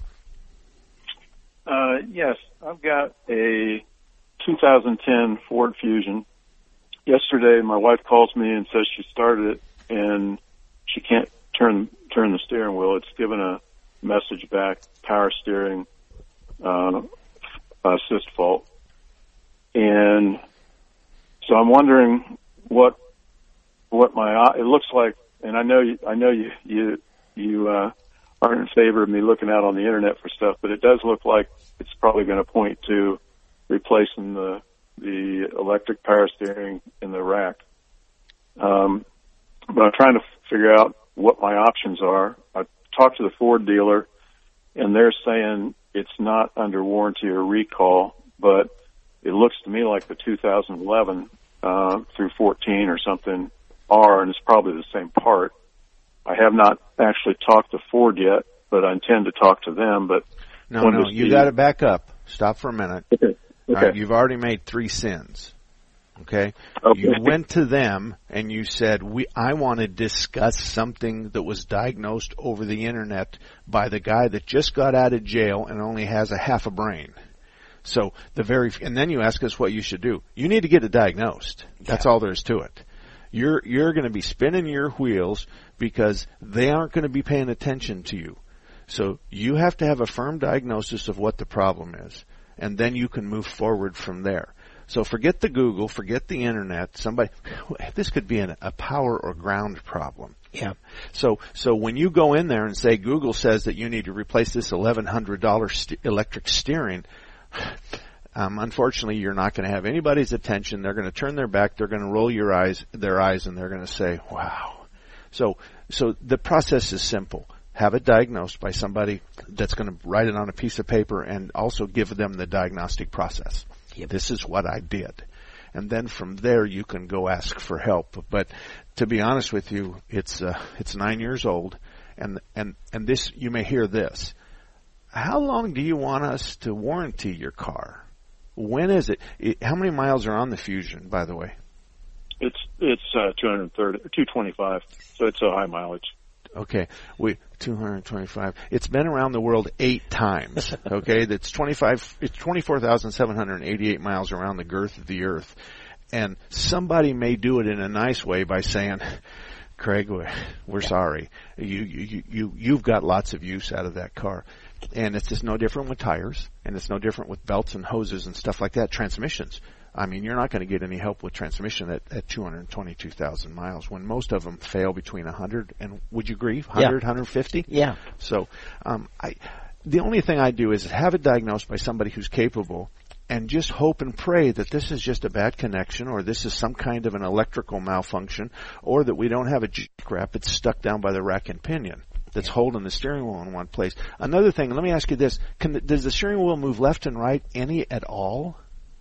Uh, yes, I've got a two thousand ten Ford Fusion. Yesterday, my wife calls me and says she started it and she can't turn turn the steering wheel. It's given a message back, power steering, uh, assist fault. And so I'm wondering what what my it looks like. And I know you, I know you you you uh, aren't in favor of me looking out on the internet for stuff, but it does look like it's probably going to point to replacing the the electric power steering in the rack. Um, but I'm trying to figure out what my options are. I talked to the Ford dealer, and they're saying it's not under warranty or recall, but it looks to me like the two thousand eleven uh, through fourteen or something are, and it's probably the same part. I have not actually talked to Ford yet, but I intend to talk to them. But no, no, you got to back up. Stop for a minute. Okay. Okay. Right, you've already made three sins. Okay? Okay. You went to them and you said, "We, I want to discuss something that was diagnosed over the internet by the guy that just got out of jail and only has a half a brain." So the very, and then you ask us what you should do. You need to get it diagnosed. That's yeah. all there is to it. You're, you're going to be spinning your wheels because they aren't going to be paying attention to you. So you have to have a firm diagnosis of what the problem is, and then you can move forward from there. So forget the Google, forget the internet. Somebody, this could be an, a power or ground problem. Yeah. So, so when you go in there and say Google says that you need to replace this eleven hundred dollars st- electric steering, um, unfortunately you're not going to have anybody's attention. They're going to turn their back. They're going to roll your eyes, their eyes, and they're going to say, "Wow." So, so the process is simple. Have it diagnosed by somebody that's going to write it on a piece of paper and also give them the diagnostic process. Yep. This is what I did. And then from there you can go ask for help. But to be honest with you, it's uh, it's nine years old, and and and this, you may hear this. How long do you want us to warranty your car? When is it? it how many miles are on the Fusion, by the way? It's it's uh, two hundred thirty, two twenty-five, so it's a high mileage. Okay, we two hundred twenty-five. It's been around the world eight times. Okay, that's twenty-five. It's twenty-four thousand seven hundred eighty-eight miles around the girth of the earth, and somebody may do it in a nice way by saying, "Craig, we're, we're sorry. You you you you've got lots of use out of that car." And it's just no different with tires, and it's no different with belts and hoses and stuff like that. Transmissions. I mean, you're not going to get any help with transmission at, at two hundred twenty-two thousand miles when most of them fail between one hundred and, would you agree, one hundred, Yeah. one hundred fifty? Yeah. So, um, I, the only thing I do is have it diagnosed by somebody who's capable and just hope and pray that this is just a bad connection or this is some kind of an electrical malfunction or that we don't have a G-strap that's stuck down by the rack and pinion that's holding the steering wheel in one place. Another thing, let me ask you this. Can the, does the steering wheel move left and right any at all?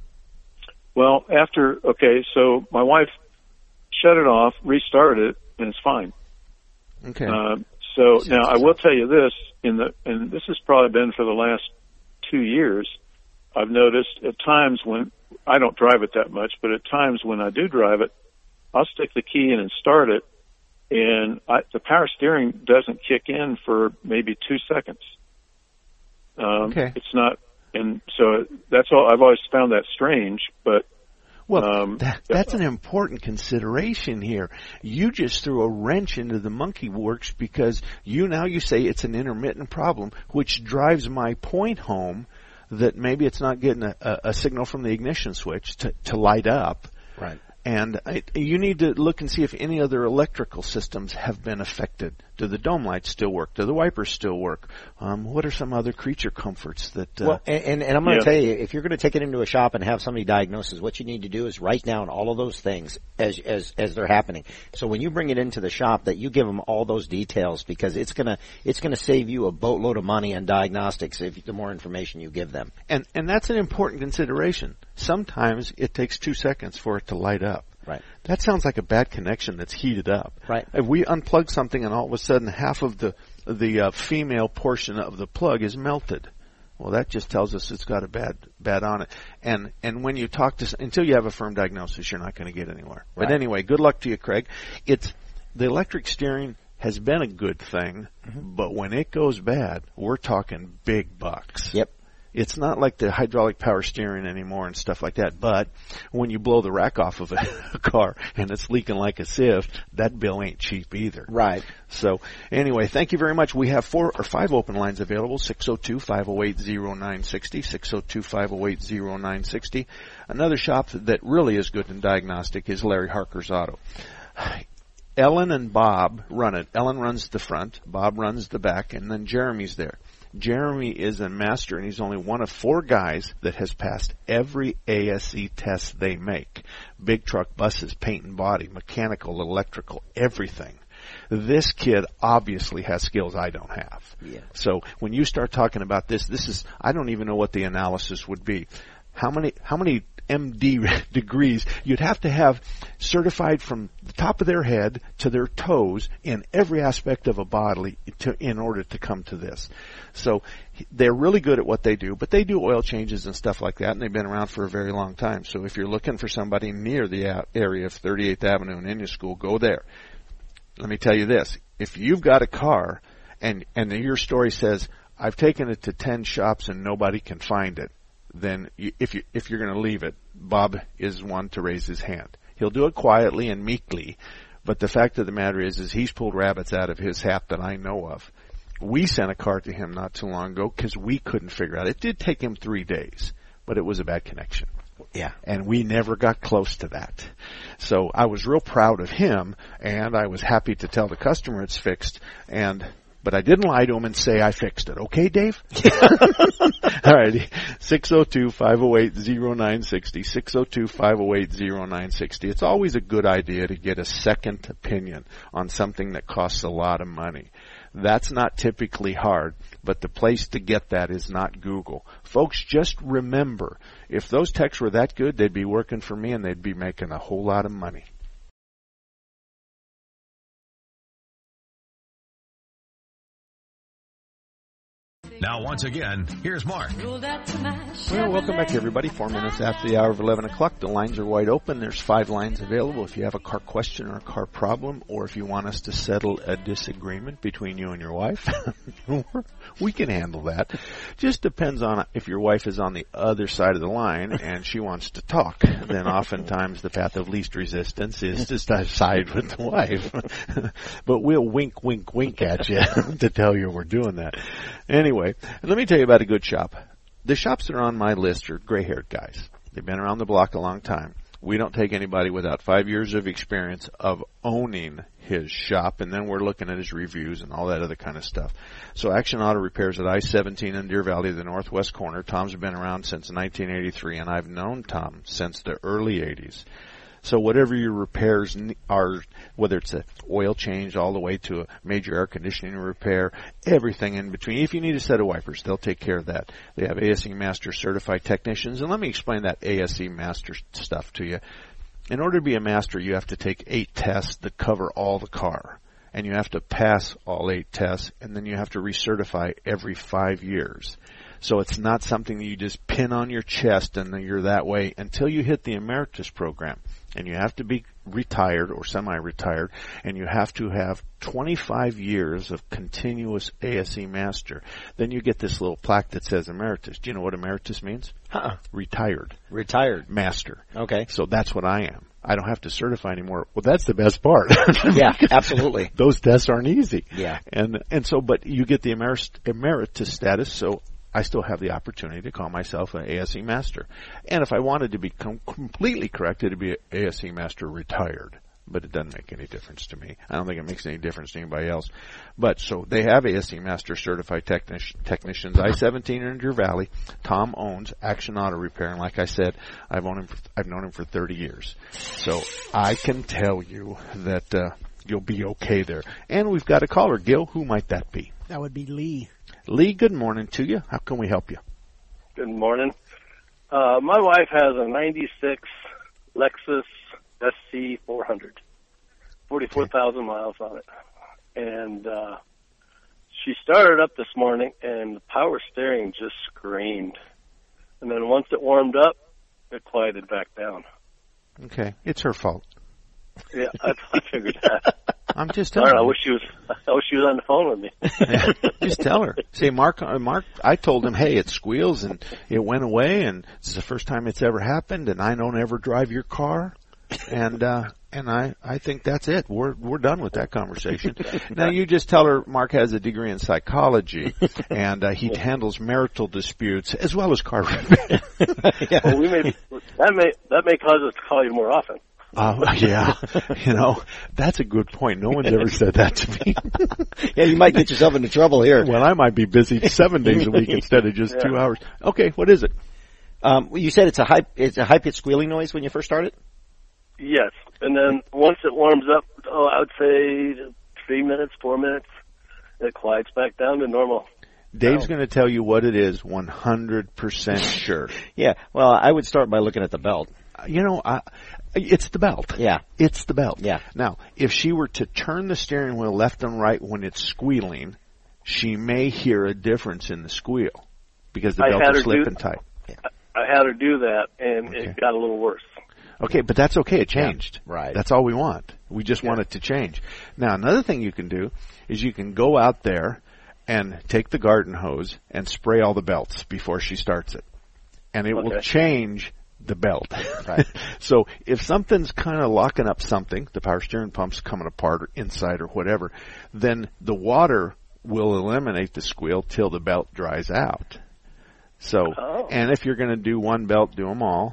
Well, after, okay, so my wife shut it off, restarted it, and it's fine. Okay. Uh, so now I will tell you this, in the, and this has probably been for the last two years, I've noticed at times when, I don't drive it that much, but at times when I do drive it, I'll stick the key in and start it, and I, the power steering doesn't kick in for maybe two seconds. Um, okay. It's not, and so that's all, I've always found that strange, but Well, um, that, that's an important consideration here. You just threw a wrench into the monkey works because you now you say it's an intermittent problem, which drives my point home that maybe it's not getting a, a, a signal from the ignition switch to, to light up. Right. And I, you need to look and see if any other electrical systems have been affected. Do the dome lights still work? Do the wipers still work? Um, what are some other creature comforts that... Uh, well, and, and, and I'm going to yeah. tell you, if you're going to take it into a shop and have somebody diagnose it, what you need to do is write down all of those things as as as they're happening. So when you bring it into the shop, that you give them all those details because it's going to it's going to save you a boatload of money on diagnostics if the more information you give them. And and that's an important consideration. Sometimes it takes two seconds for it to light up. Right. That sounds like a bad connection that's heated up. Right. If we unplug something and all of a sudden half of the the uh, female portion of the plug is melted, well, that just tells us it's got a bad bad on it. And and when you talk to until you have a firm diagnosis, you're not going to get anywhere. Right. But anyway, good luck to you, Craig. It's the electric steering has been a good thing, mm-hmm. but when it goes bad, we're talking big bucks. Yep. It's not like the hydraulic power steering anymore and stuff like that, but when you blow the rack off of a, a car and it's leaking like a sieve, that bill ain't cheap either. Right. So anyway, thank you very much. We have four or five open lines available, six oh two, five oh eight, oh nine six oh, six oh two, five oh eight, oh nine six oh. Another shop that really is good in diagnostic is Larry Harker's Auto. Ellen and Bob run it. Ellen runs the front, Bob runs the back, and then Jeremy's there. Jeremy is a master, and he's only one of four guys that has passed every A S E test they make. Big truck, buses, paint and body, mechanical, electrical, everything. This kid obviously has skills I don't have. Yeah. So when you start talking about this, this is, I don't even know what the analysis would be. How many, how many M D degrees you'd have to have certified from the top of their head to their toes in every aspect of a body to, in order to come to this. So they're really good at what they do, but they do oil changes and stuff like that, and they've been around for a very long time. So if you're looking for somebody near the area of thirty-eighth Avenue and Indian School, go there. Let me tell you this. If you've got a car and, and your story says, I've taken it to ten shops and nobody can find it, then you, if you if you're going to leave it, Bob is one to raise his hand. He'll do it quietly and meekly, but the fact of the matter is, is he's pulled rabbits out of his hat that I know of. We sent a car to him not too long ago because we couldn't figure out. It did take him three days, but it was a bad connection. Yeah. And we never got close to that. So I was real proud of him, and I was happy to tell the customer it's fixed, and but I didn't lie to him and say I fixed it. Okay, Dave? All righty. six oh two, five oh eight, oh nine six oh, six oh two, five oh eight, oh nine six oh. It's always a good idea to get a second opinion on something that costs a lot of money. That's not typically hard, but the place to get that is not Google. Folks, just remember, if those techs were that good, they'd be working for me and they'd be making a whole lot of money. Now, once again, here's Mark. Well, welcome back, everybody. Four minutes after the hour of eleven o'clock. The lines are wide open. There's five lines available. If you have a car question or a car problem, or if you want us to settle a disagreement between you and your wife, we can handle that. Just depends on if your wife is on the other side of the line and she wants to talk. Then oftentimes the path of least resistance is to side with the wife. But we'll wink, wink, wink at you to tell you we're doing that. Anyway. anyway, and let me tell you about a good shop. The shops that are on my list are gray-haired guys. They've been around the block a long time. We don't take anybody without five years of experience of owning his shop, and then we're looking at his reviews and all that other kind of stuff. So Action Auto Repairs at I seventeen in Deer Valley, the northwest corner. Tom's been around since nineteen eighty-three, and I've known Tom since the early eighties. So whatever your repairs are, whether it's an oil change all the way to a major air conditioning repair, everything in between. If you need a set of wipers, they'll take care of that. They have A S E Master certified technicians. And let me explain that A S E Master stuff to you. In order to be a master, you have to take eight tests that cover all the car. And you have to pass all eight tests, and then you have to recertify every five years. So it's not something that you just pin on your chest and you're that way until you hit the Emeritus program. And you have to be retired or semi-retired, and you have to have twenty-five years of continuous A S E Master. Then you get this little plaque that says Emeritus. Do you know what Emeritus means? Uh-uh. Retired. Retired. Master. Okay. So that's what I am. I don't have to certify anymore. Well, that's the best part. Yeah, absolutely. Those tests aren't easy. Yeah. And and so, but you get the Emeritus, emeritus status, so I still have the opportunity to call myself an A S E Master. And if I wanted to be com- completely correct, it'd be an A S E Master retired. But it doesn't make any difference to me. I don't think it makes any difference to anybody else. But so they have A S E Master certified technici- technicians. I seventeen in Deer Valley. Tom owns Action Auto Repair, and like I said, I've known him. For, I've known him for thirty years. So I can tell you that uh, you'll be okay there. And we've got a caller, Gil. Who might that be? That would be Lee. Lee, good morning to you. How can we help you? Good morning. Uh, my wife has a ninety-six Lexus S C four hundred, forty-four thousand miles on it. And uh, she started up this morning, and the power steering just screamed. And then once it warmed up, it quieted back down. Okay. It's her fault. Yeah, I, I figured that. I'm just Sorry, telling I you. wish she was. I wish she was on the phone with me. Yeah, just tell her. Say, Mark. Uh, Mark. I told him, hey, it squeals and it went away, and this is the first time it's ever happened, and I don't ever drive your car, and uh, and I I think that's it. We're we're done with that conversation. Now you just tell her Mark has a degree in psychology, and uh, he handles marital disputes as well as car repair. Yeah. Well, we may that may that may cause us to call you more often. Uh, yeah, you know, that's a good point. No one's ever said that to me. Yeah, you might get yourself into trouble here. Well, I might be busy seven days a week instead of just Yeah. two hours. Okay, what is it? Um, you said it's a high it's a high pitched squealing noise when you first started. Yes, and then once it warms up, oh, I would say three minutes, four minutes, it quiets back down to normal. Dave's Oh. going to tell you what it is, one hundred percent sure. Yeah, well, I would start by looking at the belt. You know, I, it's the belt. Yeah. It's the belt. Yeah. Now, if she were to turn the steering wheel left and right when it's squealing, she may hear a difference in the squeal because the I belt had is her do- slipping tight. I had her do that, and Okay. it got a little worse. Okay, but that's okay. It changed. Yeah, right. That's all we want. We just Yeah. want it to change. Now, another thing you can do is you can go out there and take the garden hose and spray all the belts before she starts it. And it will Okay. change the belt. Right. So if something's kind of locking up something, the power steering pump's coming apart or inside or whatever, then the water will eliminate the squeal till the belt dries out. So, Oh. and if you're going to do one belt, do them all.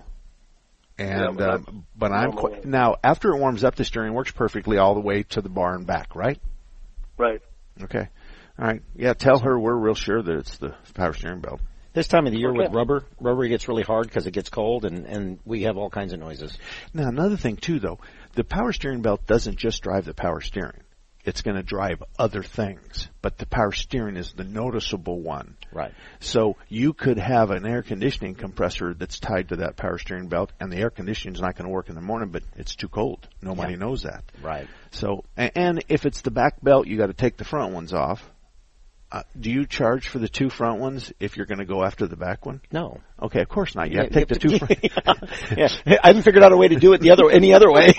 And Yeah, but um, but I'm normal. qu- now after it warms up, the steering works perfectly all the way to the bar and back, right? Right. Okay. All right. Yeah. Tell her we're real sure that it's the power steering belt. This time of the year Okay. with rubber, rubber gets really hard because it gets cold, and and we have all kinds of noises. Now another thing too, though, the power steering belt doesn't just drive the power steering. It's going to drive other things, but the power steering is the noticeable one. Right. So you could have an air conditioning compressor that's tied to that power steering belt, and the air conditioning is not going to work in the morning, but it's too cold. Nobody Yeah. knows that. Right. So, a- and if it's the back belt, you got to take the front ones off. Uh, do you charge for the two front ones if you're going to go after the back one? No. Okay, of course not. You have to take the two front. Yeah. I haven't figured out a way to do it the other any other way.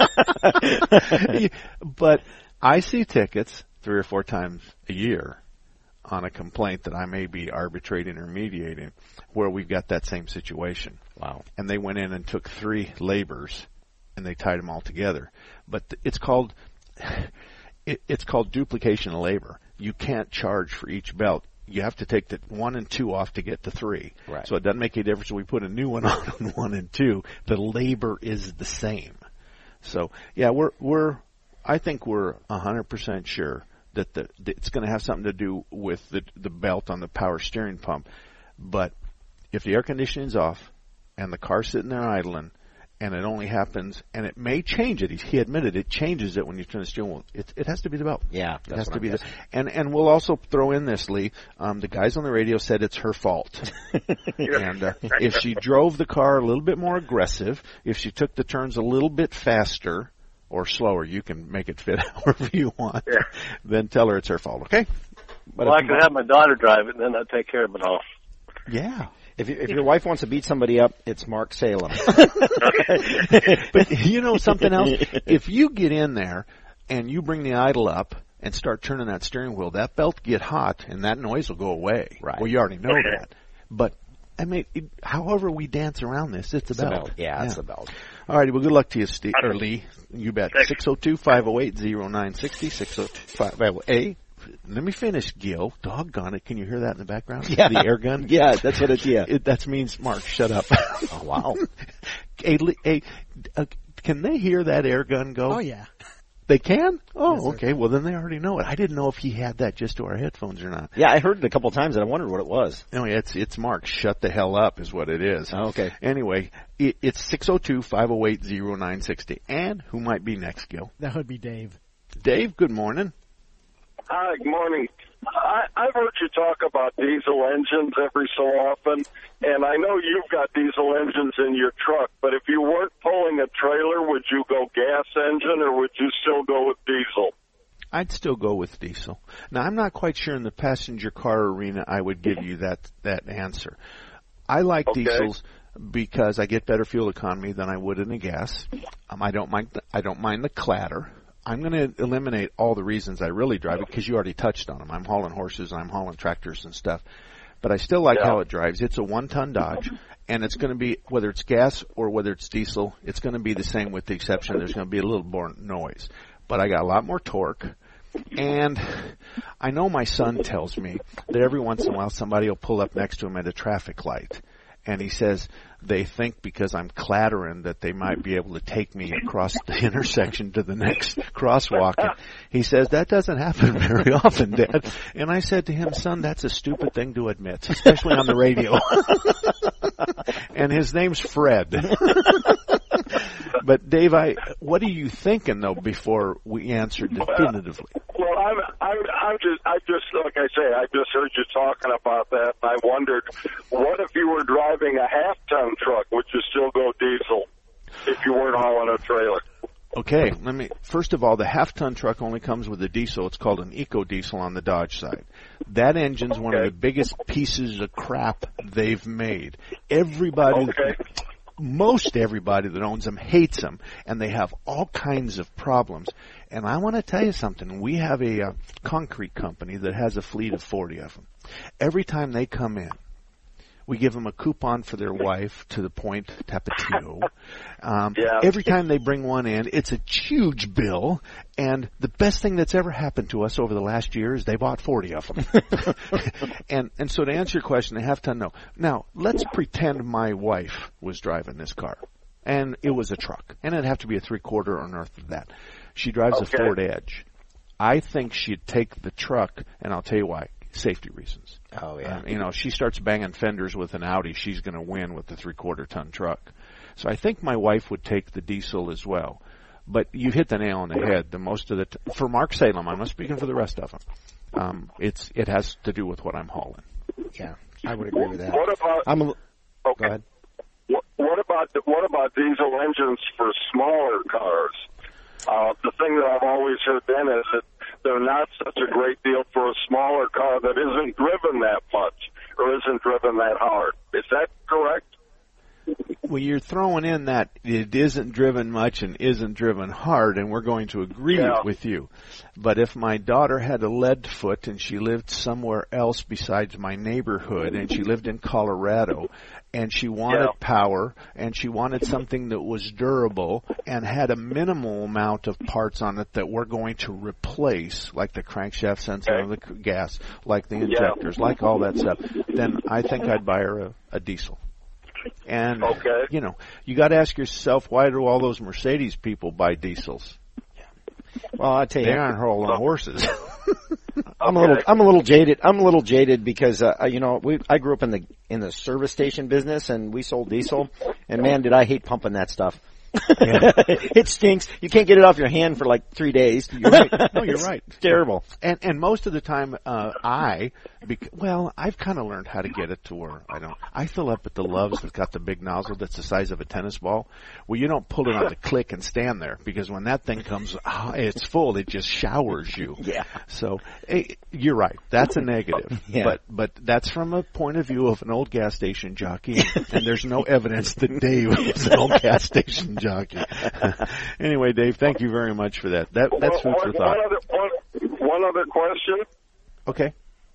But I see tickets three or four times a year on a complaint that I may be arbitrating or mediating where we've got that same situation. Wow. And they went in and took three labors and they tied them all together. But th- it's called it, it's called duplication of labor. You can't charge for each belt. you have to take the one and two off to get to three. Right. So it doesn't make any difference. We put a new one on on one and two. The labor is the same. So yeah, we're we're I think we're a hundred percent sure that the that it's going to have something to do with the the belt on the power steering pump. But if the air conditioning's off and the car's sitting there idling, and it only happens, and it may change it. He, he admitted it changes it when you turn the steering wheel. It, it has to be the belt. Yeah, it that's has what to I'm be the. guessing. And and we'll also throw in this, Lee. Um, the guys on the radio said it's her fault. And uh, if she drove the car a little bit more aggressive, if she took the turns a little bit faster or slower, you can make it fit however you want. Yeah. Then tell her it's her fault. Okay. But well, I can have my daughter drive it, and then I'll take care of it all. Yeah. If, you, if your wife wants to beat somebody up, it's Mark Salem. But you know something else? If you get in there and you bring the idle up and start turning that steering wheel, that belt get hot and that noise will go away. Right. Well, you already know Okay. that. But I mean, it, however we dance around this, it's a It's belt. a belt. Yeah, it's a belt. All righty. Well, good luck to you, Steve or Lee. You bet. six oh two, five oh eight, oh nine six oh, six oh two, five oh eight. Let me finish, Gil. Doggone it. Can you hear that in the background? Yeah. The air gun? Yeah, that's what it, yeah. It, that means, Mark, shut up. Oh, wow. hey, hey, uh, can they hear that air gun go? Oh, yeah. They can? Oh, Yes, okay. Well, then they already know it. I didn't know if he had that just to our headphones or not. Yeah, I heard it a couple times and I wondered what it was. No, it's it's Mark. Shut the hell up is what it is. Oh, okay. Anyway, it, it's six oh two, five oh eight, oh nine six oh. And who might be next, Gil? That would be Dave. Dave, good morning. Hi, good morning. I, I've heard you talk about diesel engines every so often, and I know you've got diesel engines in your truck, but if you weren't pulling a trailer, would you go gas engine or would you still go with diesel? I'd still go with diesel. Now, I'm not quite sure in the passenger car arena I would give you that, that answer. I like Okay. diesels because I get better fuel economy than I would in a gas. Um, I don't mind the, I don't mind the clatter. I'm going to eliminate all the reasons I really drive it because you already touched on them. I'm hauling horses and I'm hauling tractors and stuff. But I still like Yeah. how it drives. It's a one-ton Dodge, and it's going to be, whether it's gas or whether it's diesel, it's going to be the same with the exception there's going to be a little more noise. But I got a lot more torque. And I know my son tells me that every once in a while somebody will pull up next to him at a traffic light. And he says they think because I'm clattering that they might be able to take me across the intersection to the next crosswalk. And he says that doesn't happen very often, Dad. And I said to him, son, that's a stupid thing to admit, especially on the radio. And his name's Fred. But Dave, I, what are you thinking though before we answer definitively? Well, I'm, I'm, I'm just, I just, like I say, I just heard you talking about that, and I wondered, what if you were driving a half-ton truck? Would you still go diesel if you weren't hauling a trailer? Okay, let me, first of all, the half-ton truck only comes with a diesel. It's called an eco-diesel on the Dodge side. That engine's one of the biggest pieces of crap they've made. Everybody, Okay. most everybody that owns them hates them, and they have all kinds of problems. And I want to tell you something. We have a uh, concrete company that has a fleet of forty of them. Every time they come in, we give them a coupon for their wife to the Point Tapatio. Um, Yeah. Every time they bring one in, it's a huge bill. And the best thing that's ever happened to us over the last year is they bought forty of them. and and so to answer your question, they have to know. Now, let's pretend my wife was driving this car. And it was a truck. And it'd have to be a three-quarter or north of that. She drives Okay. a Ford Edge. I think she'd take the truck, and I'll tell you why. Safety reasons. Oh, yeah. Um, you know, she starts banging fenders with an Audi, she's going to win with the three-quarter ton truck. So I think my wife would take the diesel as well. But you hit the nail on the head. The most of the t- for Mark Salem, I'm not speaking for the rest of them. Um, it's it has to do with what I'm hauling. Yeah, I would agree with that. What about, I'm a, okay. Go ahead. What, what about the, what about diesel engines for smaller cars? Uh, the thing that I've always heard then is that they're not such a great deal for a smaller car that isn't driven that much or isn't driven that hard. Is that correct? well, you're throwing in that it isn't driven much and isn't driven hard, and we're going to agree Yeah. with you. But if my daughter had a lead foot and she lived somewhere else besides my neighborhood, and she lived in Colorado, and she wanted Yeah. power, and she wanted something that was durable and had a minimal amount of parts on it that we're going to replace, like the crankshaft sensor, Okay. the gas, like the Yeah. injectors, like all that stuff, then I think I'd buy her a, a diesel. And, Okay. you know, you got to ask yourself, why do all those Mercedes people buy diesels? Well, I tell you, They aren't hauling horses. I'm a little, I'm a little jaded. I'm a little jaded because, uh, you know, we, I grew up in the, in the service station business and we sold diesel, and man, did I hate pumping that stuff. Yeah. It stinks. You can't get it off your hand for like three days. You're right. No, you're It's right. terrible. And and most of the time, uh, I, bec- well, I've kind of learned how to get it to where I don't. I fill up at the Loves that's got the big nozzle that's the size of a tennis ball. Well, you don't pull it on the click and stand there, because when that thing comes, ah, it's full. It just showers you. Yeah. So eh, you're right. That's a negative. Yeah. But but that's from a point of view of an old gas station jockey, and there's no evidence that Dave is an old gas station jockey. Anyway, Dave, thank you very much for that. That that's food for one, thought. one, other, one, one other question. Okay.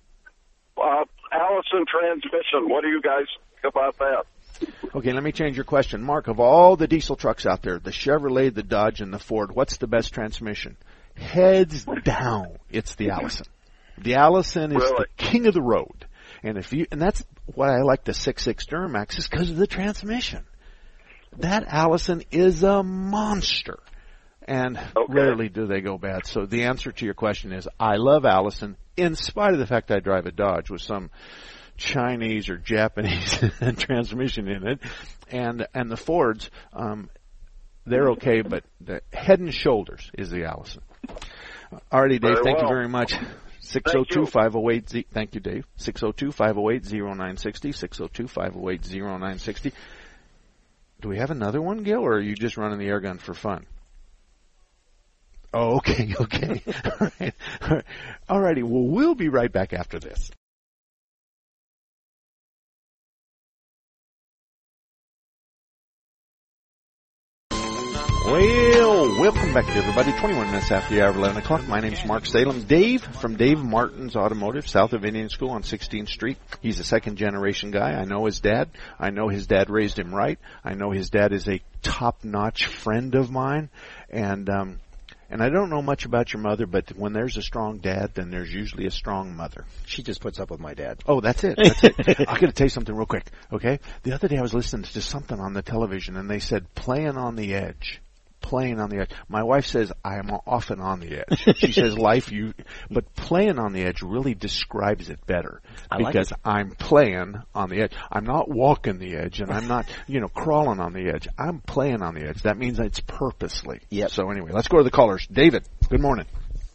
Uh, Allison transmission. What do you guys think about that? Okay, let me change your question. Mark, of all the diesel trucks out there, the Chevrolet, the Dodge, and the Ford, what's the best transmission? Heads down, it's the Allison. The Allison is Really? the king of the road. And if you, and that's why I like the six six Duramax, is because of the transmission. That Allison is a monster. And Okay. rarely do they go bad. So the answer to your question is, I love Allison, in spite of the fact I drive a Dodge with some Chinese or Japanese transmission in it. And and the Fords, um, they're okay, but the head and shoulders is the Allison. Alrighty, Dave, Very thank you well. very much. six oh two, five oh eight, thank you, Dave. six oh two, five oh eight, oh nine six oh, six oh two, five oh eight, oh nine six oh. Do we have another one, Gil, or are you just running the air gun for fun? Oh, okay, okay. All right. All right. All righty. Well, we'll be right back after this. Well, welcome back, everybody. twenty-one minutes after the hour of eleven o'clock. My name is Mark Salem. Dave from Dave Martin's Automotive, south of Indian School on sixteenth Street. He's a second-generation guy. I know his dad. I know his dad raised him right. I know his dad is a top-notch friend of mine. And um, and I don't know much about your mother, but when there's a strong dad, then there's usually a strong mother. She just puts up with my dad. Oh, that's it. That's it. I got to tell you something real quick, okay? The other day I was listening to something on the television, and they said, playing on the edge. Playing on the edge. My wife says I am often on the edge. She says life you, but playing on the edge really describes it better, I like because it. I'm playing on the edge. I'm not walking the edge, and I'm not, you know, crawling on the edge. I'm playing on the edge. That means it's purposely. Yep. So anyway, let's go to the callers. David, good morning.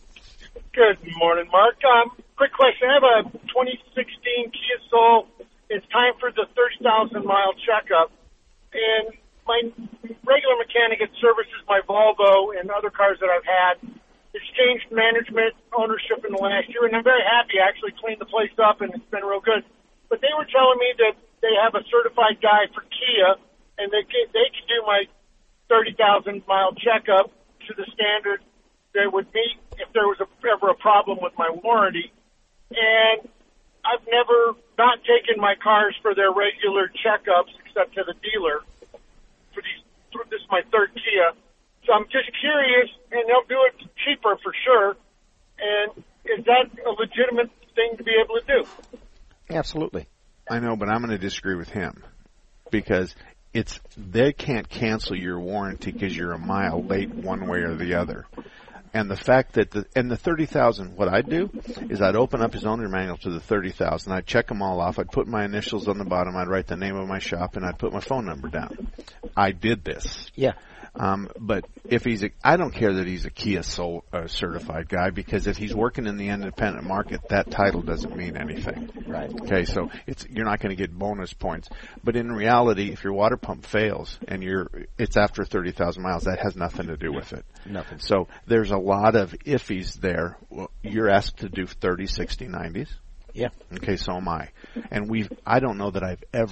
Good morning, Mark. Um, quick question. I have a twenty sixteen Kia Soul. It's time for the thirty thousand mile checkup. And my regular mechanic that services my Volvo and other cars that I've had, it's changed management, ownership in the last year, and I'm very happy. I actually cleaned the place up, and it's been real good. But they were telling me that they have a certified guy for Kia, and they can, they can do my thirty thousand mile checkup to the standard they would meet if there was a, ever a problem with my warranty. And I've never not taken my cars for their regular checkups except to the dealer. For these, this is my third Kia. So I'm just curious, and they'll do it cheaper for sure. And is that a legitimate thing to be able to do? Absolutely. I know, but I'm going to disagree with him, because it's they can't cancel your warranty because you're a mile late one way or the other. And the fact that the and the thirty thousand, what I'd do is I'd open up his owner manual to the thirty thousand. I'd check them all off. I'd put my initials on the bottom. I'd write the name of my shop, and I'd put my phone number down. I did this. Yeah. Um, but if he's a, I don't care that he's a Kia Soul uh, certified guy, because if he's working in the independent market, that title doesn't mean anything. Right. Okay, so it's you're not going to get bonus points. But in reality, if your water pump fails and you're it's after thirty thousand miles, that has nothing to do with it. Nothing. So there's a lot of iffies there. Well, you're asked to do thirty, sixty, nineties. Yeah. Okay, so am I. And we've I don't know that I've ever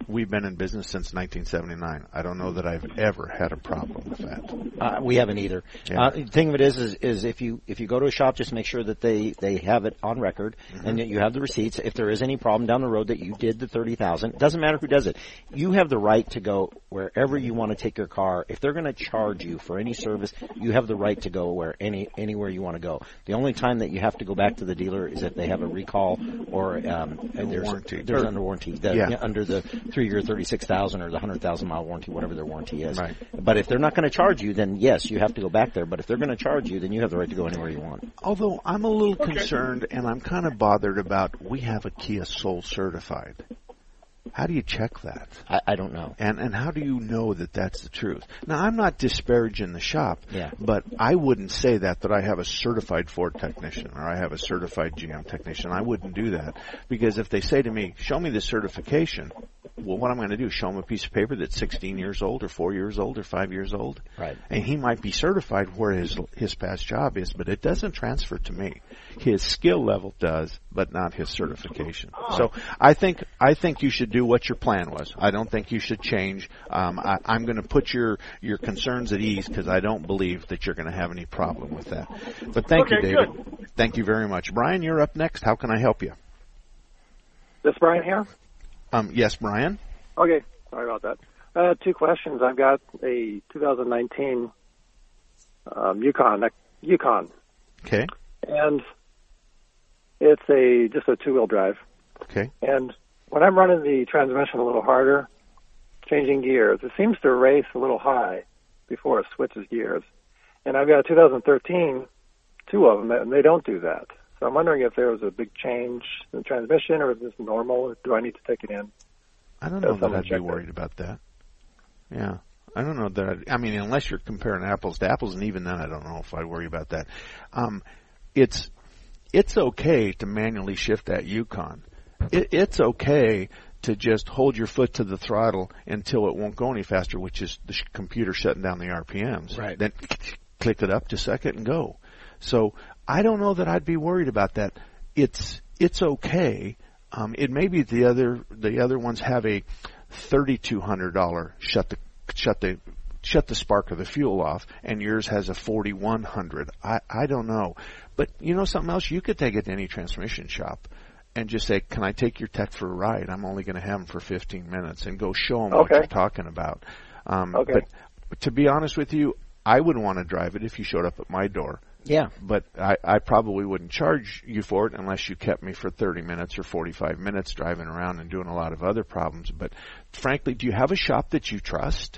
we've been in business since nineteen seventy-nine. I don't know that I've ever had a problem with that. Uh, we haven't either. Yeah. Uh, the thing of it is, is, is if you if you go to a shop, just make sure that they, they have it on record mm-hmm. and that you have the receipts. If there is any problem down the road that you did the thirty thousand, it doesn't matter who does it. You have the right to go wherever you want to take your car. If they're going to charge you for any service, you have the right to go where any anywhere you want to go. The only time that you have to go back to the dealer is if they have a recall or um, there's warranty. there's under warranty the, Yeah. yeah, under the three year thirty-six thousand or the one hundred thousand mile warranty, whatever their warranty is. Right. But if they're not going to charge you, then yes, you have to go back there. But if they're going to charge you, then you have the right to go anywhere you want. Although I'm a little concerned and I'm kind of bothered about, we have a Kia Soul certified. How do you check that? I, I don't know. And and how do you know that that's the truth? Now, I'm not disparaging the shop, yeah. but I wouldn't say that, that I have a certified Ford technician or I have a certified G M technician. I wouldn't do that. Because if they say to me, show me the certification, well, what I'm going to do, show them a piece of paper that's sixteen years old or four years old or five years old? Right. And he might be certified where his his past job is, but it doesn't transfer to me. His skill level does, but not his certification. So I think I think you should do what your plan was. I don't think you should change. Um, I, I'm going to put your, your concerns at ease because I don't believe that you're going to have any problem with that. But thank okay, you, David. Good. Thank you very much. Brian, you're up next. How can I help you? This Brian here? Um, yes, Brian. Okay, sorry about that. Uh, two questions. I've got a two thousand nineteen um, Yukon, Yukon. Okay. And it's a just a two-wheel drive. Okay. And when I'm running the transmission a little harder, changing gears, it seems to race a little high before it switches gears. And I've got a two thousand thirteen, two of them, and they don't do that. So I'm wondering if there was a big change in the transmission, or is this normal, or do I need to take it in? I don't know that I'd be worried about that. Yeah. I don't know that I'd, I mean, unless you're comparing apples to apples, and even then I don't know if I'd worry about that. Um, it's, it's okay to manually shift that Yukon. It, it's okay to just hold your foot to the throttle until it won't go any faster, which is the sh- computer shutting down the R P Ms. Right. Then click it up to second and go. So I don't know that I'd be worried about that. It's it's okay. Um, it may be the other the other ones have a thirty-two hundred dollars shut the shut the shut the spark or the fuel off, and yours has a forty-one hundred dollars. I I don't know, but you know something else. You could take it to any transmission shop and just say, "Can I take your tech for a ride? I'm only going to have them for fifteen minutes," and go show them okay. what you're talking about. Um, okay. But to be honest with you, I wouldn't want to drive it if you showed up at my door. Yeah. But I, I probably wouldn't charge you for it unless you kept me for thirty minutes or forty-five minutes driving around and doing a lot of other problems. But frankly, do you have a shop that you trust?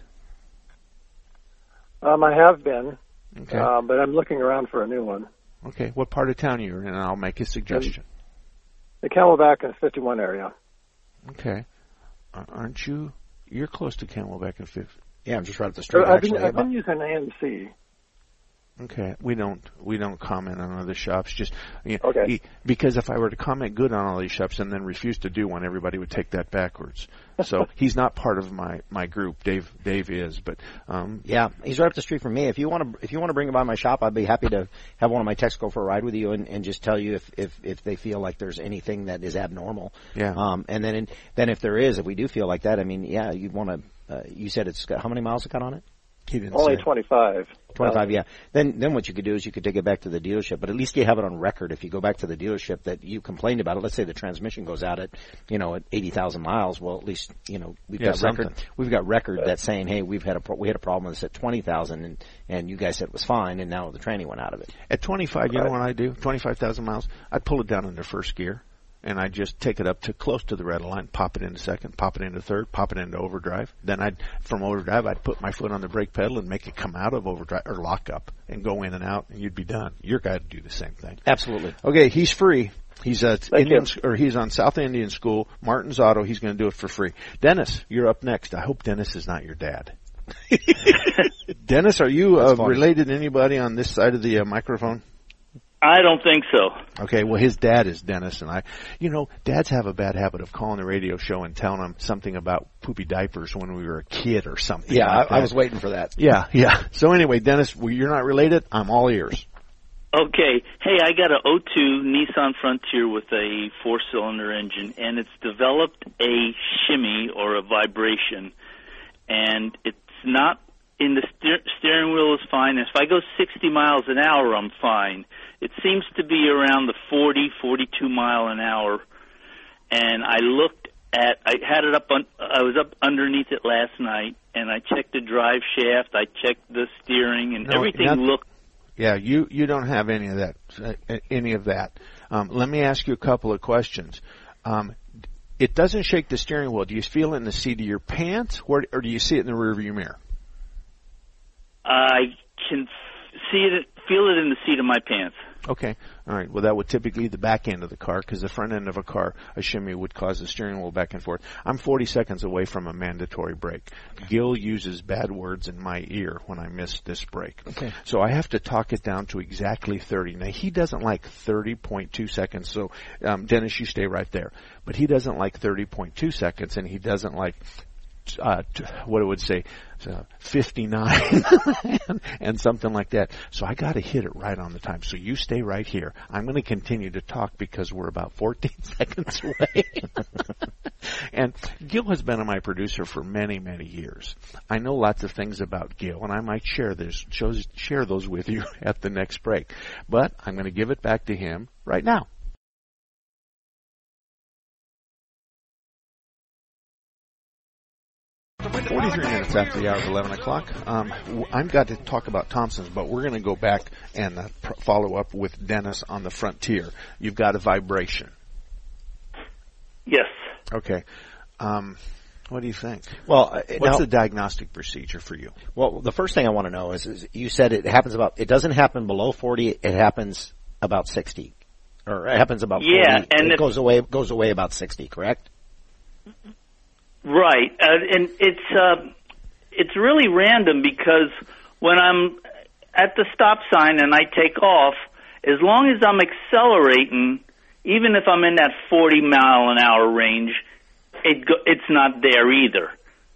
Um, I have been, okay. uh, but I'm looking around for a new one. Okay. What part of town are you in? And I'll make a suggestion. The Camelback and fifty-one area. Okay. Uh, aren't you? You're close to Camelback and fifty. Yeah, I'm just right up the street. So I've actually, been, I've been using A M C. Okay, we don't we don't comment on other shops. Just you know, okay. e- because if I were to comment good on all these shops and then refuse to do one, everybody would take that backwards. So he's not part of my, my group. Dave Dave is, but um, yeah, he's right up the street from me. If you want to if you want to bring him by my shop, I'd be happy to have one of my techs go for a ride with you and, and just tell you if, if if they feel like there's anything that is abnormal. Yeah. Um, and then in, then if there is, if we do feel like that, I mean, yeah, you'd want to. Uh, you said it's got how many miles it got on it? He didn't Only say. twenty-five. twenty-five, yeah. Then then what you could do is you could take it back to the dealership, but at least you have it on record if you go back to the dealership that you complained about it. Let's say the transmission goes out at, you know, at eighty thousand miles. Well, at least, you know, we've Yeah, got record. something. We've got record that's saying, hey, we've had a pro- we had a problem with this at twenty thousand, and and you guys said it was fine, and now the tranny went out of it. At twenty-five, you know what I do? twenty-five thousand miles, I'd pull it down into first gear, and I'd just take it up to close to the red line, pop it into second, pop it into third, pop it into overdrive. Then I'd, from overdrive, I'd put my foot on the brake pedal and make it come out of overdrive, or lock up, and go in and out, and you'd be done. Your guy would do the same thing. Absolutely. Okay, he's free. He's at Thank Indian, you. or he's on South Indian School, Martin's Auto. He's going to do it for free. Dennis, you're up next. I hope Dennis is not your dad. Dennis, are you uh, related to anybody on this side of the uh, microphone? I don't think so. Okay, well, his dad is Dennis, and I, you know, dads have a bad habit of calling the radio show and telling them something about poopy diapers when we were a kid or something. Yeah, like I, I was waiting for that. Yeah, yeah. So anyway, Dennis, well, you're not related. I'm all ears. Okay. Hey, I got an oh two Nissan Frontier with a four-cylinder engine, and it's developed a shimmy or a vibration, and it's not in the steer- steering wheel is fine. If I go sixty miles an hour, I'm fine. It seems to be around the forty, forty-two mile an hour, and I looked at, I had it up on, I was up underneath it last night, and I checked the drive shaft, I checked the steering, and No, everything not- looked. Yeah, you, you don't have any of that. Uh, any of that. Um, let me ask you a couple of questions. Um, it doesn't shake the steering wheel. Do you feel it in the seat of your pants, or, or do you see it in the rearview mirror? I can f- see it, feel it in the seat of my pants. Okay. All right. Well, that would typically be the back end of the car, because the front end of a car, a shimmy would cause the steering wheel back and forth. I'm forty seconds away from a mandatory brake. Gil uses bad words in my ear when I miss this brake. Okay. So I have to talk it down to exactly thirty. Now, he doesn't like thirty point two seconds. So, um, Dennis, you stay right there. But he doesn't like thirty point two seconds, and he doesn't like Uh, t- what it would say, uh, fifty-nine and, and something like that. So I got to hit it right on the time. So you stay right here. I'm going to continue to talk because we're about fourteen seconds away. And Gil has been my producer for many, many years. I know lots of things about Gil, and I might share this, shows, share those with you at the next break. But I'm going to give it back to him right now. forty-three minutes after the hour of eleven o'clock. Um, I've got to talk about Thompson's, but we're going to go back and uh, pr- follow up with Dennis on the Frontier. You've got a vibration. Yes. Okay. Um, what do you think? Well, uh, what's now, the diagnostic procedure for you? Well, the first thing I want to know is, is you said it happens about, it doesn't happen below forty, it happens about sixty. Or it happens about forty. Yeah, and it if, goes away, goes away about sixty, correct? Right, uh, and it's uh, it's really random because when I'm at the stop sign and I take off, as long as I'm accelerating, even if I'm in that forty mile an hour range, it go, it's not there either.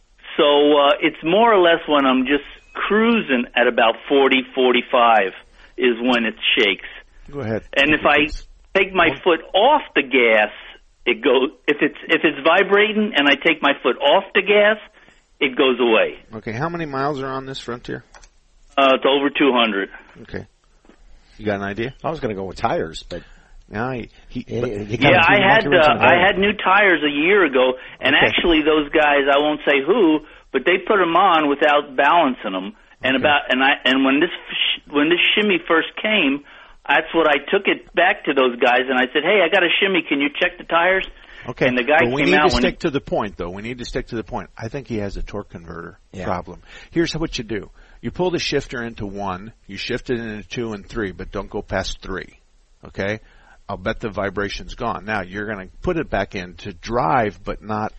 So uh, it's more or less when I'm just cruising at about forty, forty-five is when it shakes. Go ahead. And if I take my foot off the gas, it goes. If it's if it's vibrating and I take my foot off the gas, it goes away. Okay, how many miles are on this Frontier? Uh, it's over two hundred. Okay. You got an idea? I was going to go with tires, but no, he, he, he, but, he yeah, I had uh, I had new tires a year ago, and okay. actually those guys, I won't say who, but they put them on without balancing them. And okay. about and I and when this when this shimmy first came, that's what I took it back to those guys, and I said, "Hey, I got a shimmy. Can you check the tires?" Okay, and the guy but we came need out to when stick to the point, though. We need to stick to the point. I think he has a torque converter yeah. problem. Here's what you do: you pull the shifter into one, you shift it into two and three, but don't go past three. Okay, I'll bet the vibration's gone. Now you're going to put it back in to drive, but not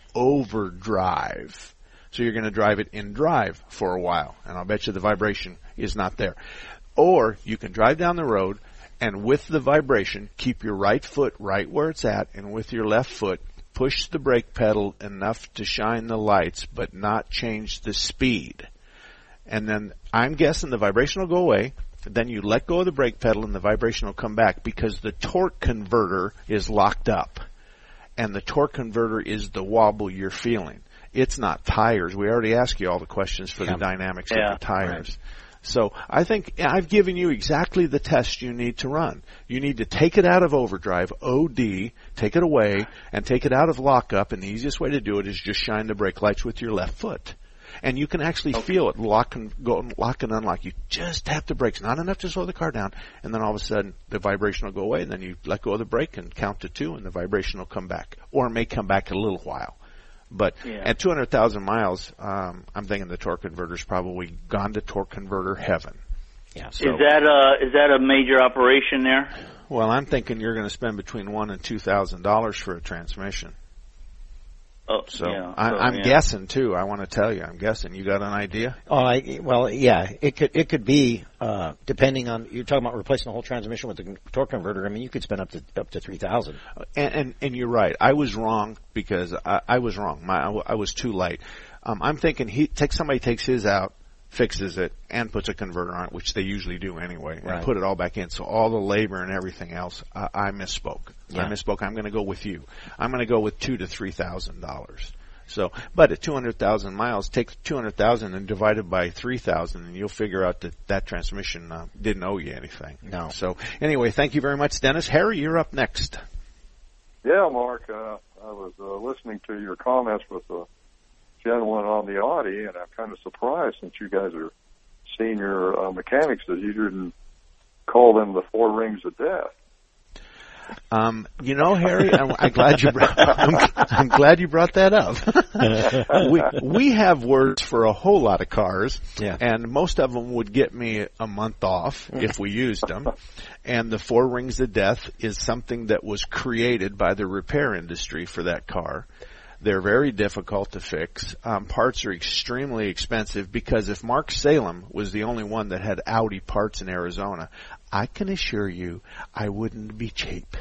overdrive. So you're going to drive it in drive for a while, and I'll bet you the vibration is not there. Or you can drive down the road, and with the vibration, keep your right foot right where it's at, and with your left foot, push the brake pedal enough to shine the lights, but not change the speed. And then I'm guessing the vibration will go away. Then you let go of the brake pedal, and the vibration will come back because the torque converter is locked up. And the torque converter is the wobble you're feeling. It's not tires. We already asked you all the questions for yeah. the dynamics yeah, of the tires. Right. So I think I've given you exactly the test you need to run. You need to take it out of overdrive, O D, take it away, and take it out of lockup, and the easiest way to do it is just shine the brake lights with your left foot. And you can actually okay. feel it lock and go, lock and unlock. You just tap the brakes, not enough to slow the car down, and then all of a sudden the vibration will go away, and then you let go of the brake and count to two, and the vibration will come back. Or it may come back a little while. But yeah. at two hundred thousand miles, um, I'm thinking the torque converter's probably gone to torque converter heaven. Yeah. So, is that a is that a major operation there? Well, I'm thinking you're going to spend between one and two thousand dollars for a transmission. Oh, so yeah, I, so, I'm yeah. guessing too. I want to tell you, I'm guessing. You got an idea? Oh, I, well, yeah. It could it could be uh, depending on you're talking about replacing the whole transmission with the torque converter. I mean, you could spend up to up to three thousand. And, and and you're right. I was wrong because I, I was wrong. My I, I was too late. Um, I'm thinking he take somebody takes his out, fixes it, and puts a converter on it, which they usually do anyway, and Right. put it all back in. So all the labor and everything else, I, I misspoke. Yeah. I misspoke. I'm going to go with you. I'm going to go with two to three thousand dollars. So, but at two hundred thousand miles, take two hundred thousand and divide it by three thousand, and you'll figure out that that transmission uh, didn't owe you anything. No. So anyway, thank you very much, Dennis. Harry, you're up next. Yeah, Mark, uh, I was uh, listening to your comments with the gentleman on the Audi, and I'm kind of surprised since you guys are senior uh, mechanics that you didn't call them the four rings of death. Um, you know, Harry, I'm, I'm glad you brought, I'm, I'm glad you brought that up. we we have words for a whole lot of cars, Yeah. and most of them would get me a month off if we used them. And the four rings of death is something that was created by the repair industry for that car. They're very difficult to fix. Um, parts are extremely expensive because if Mark Salem was the only one that had Audi parts in Arizona, I can assure you I wouldn't be cheap.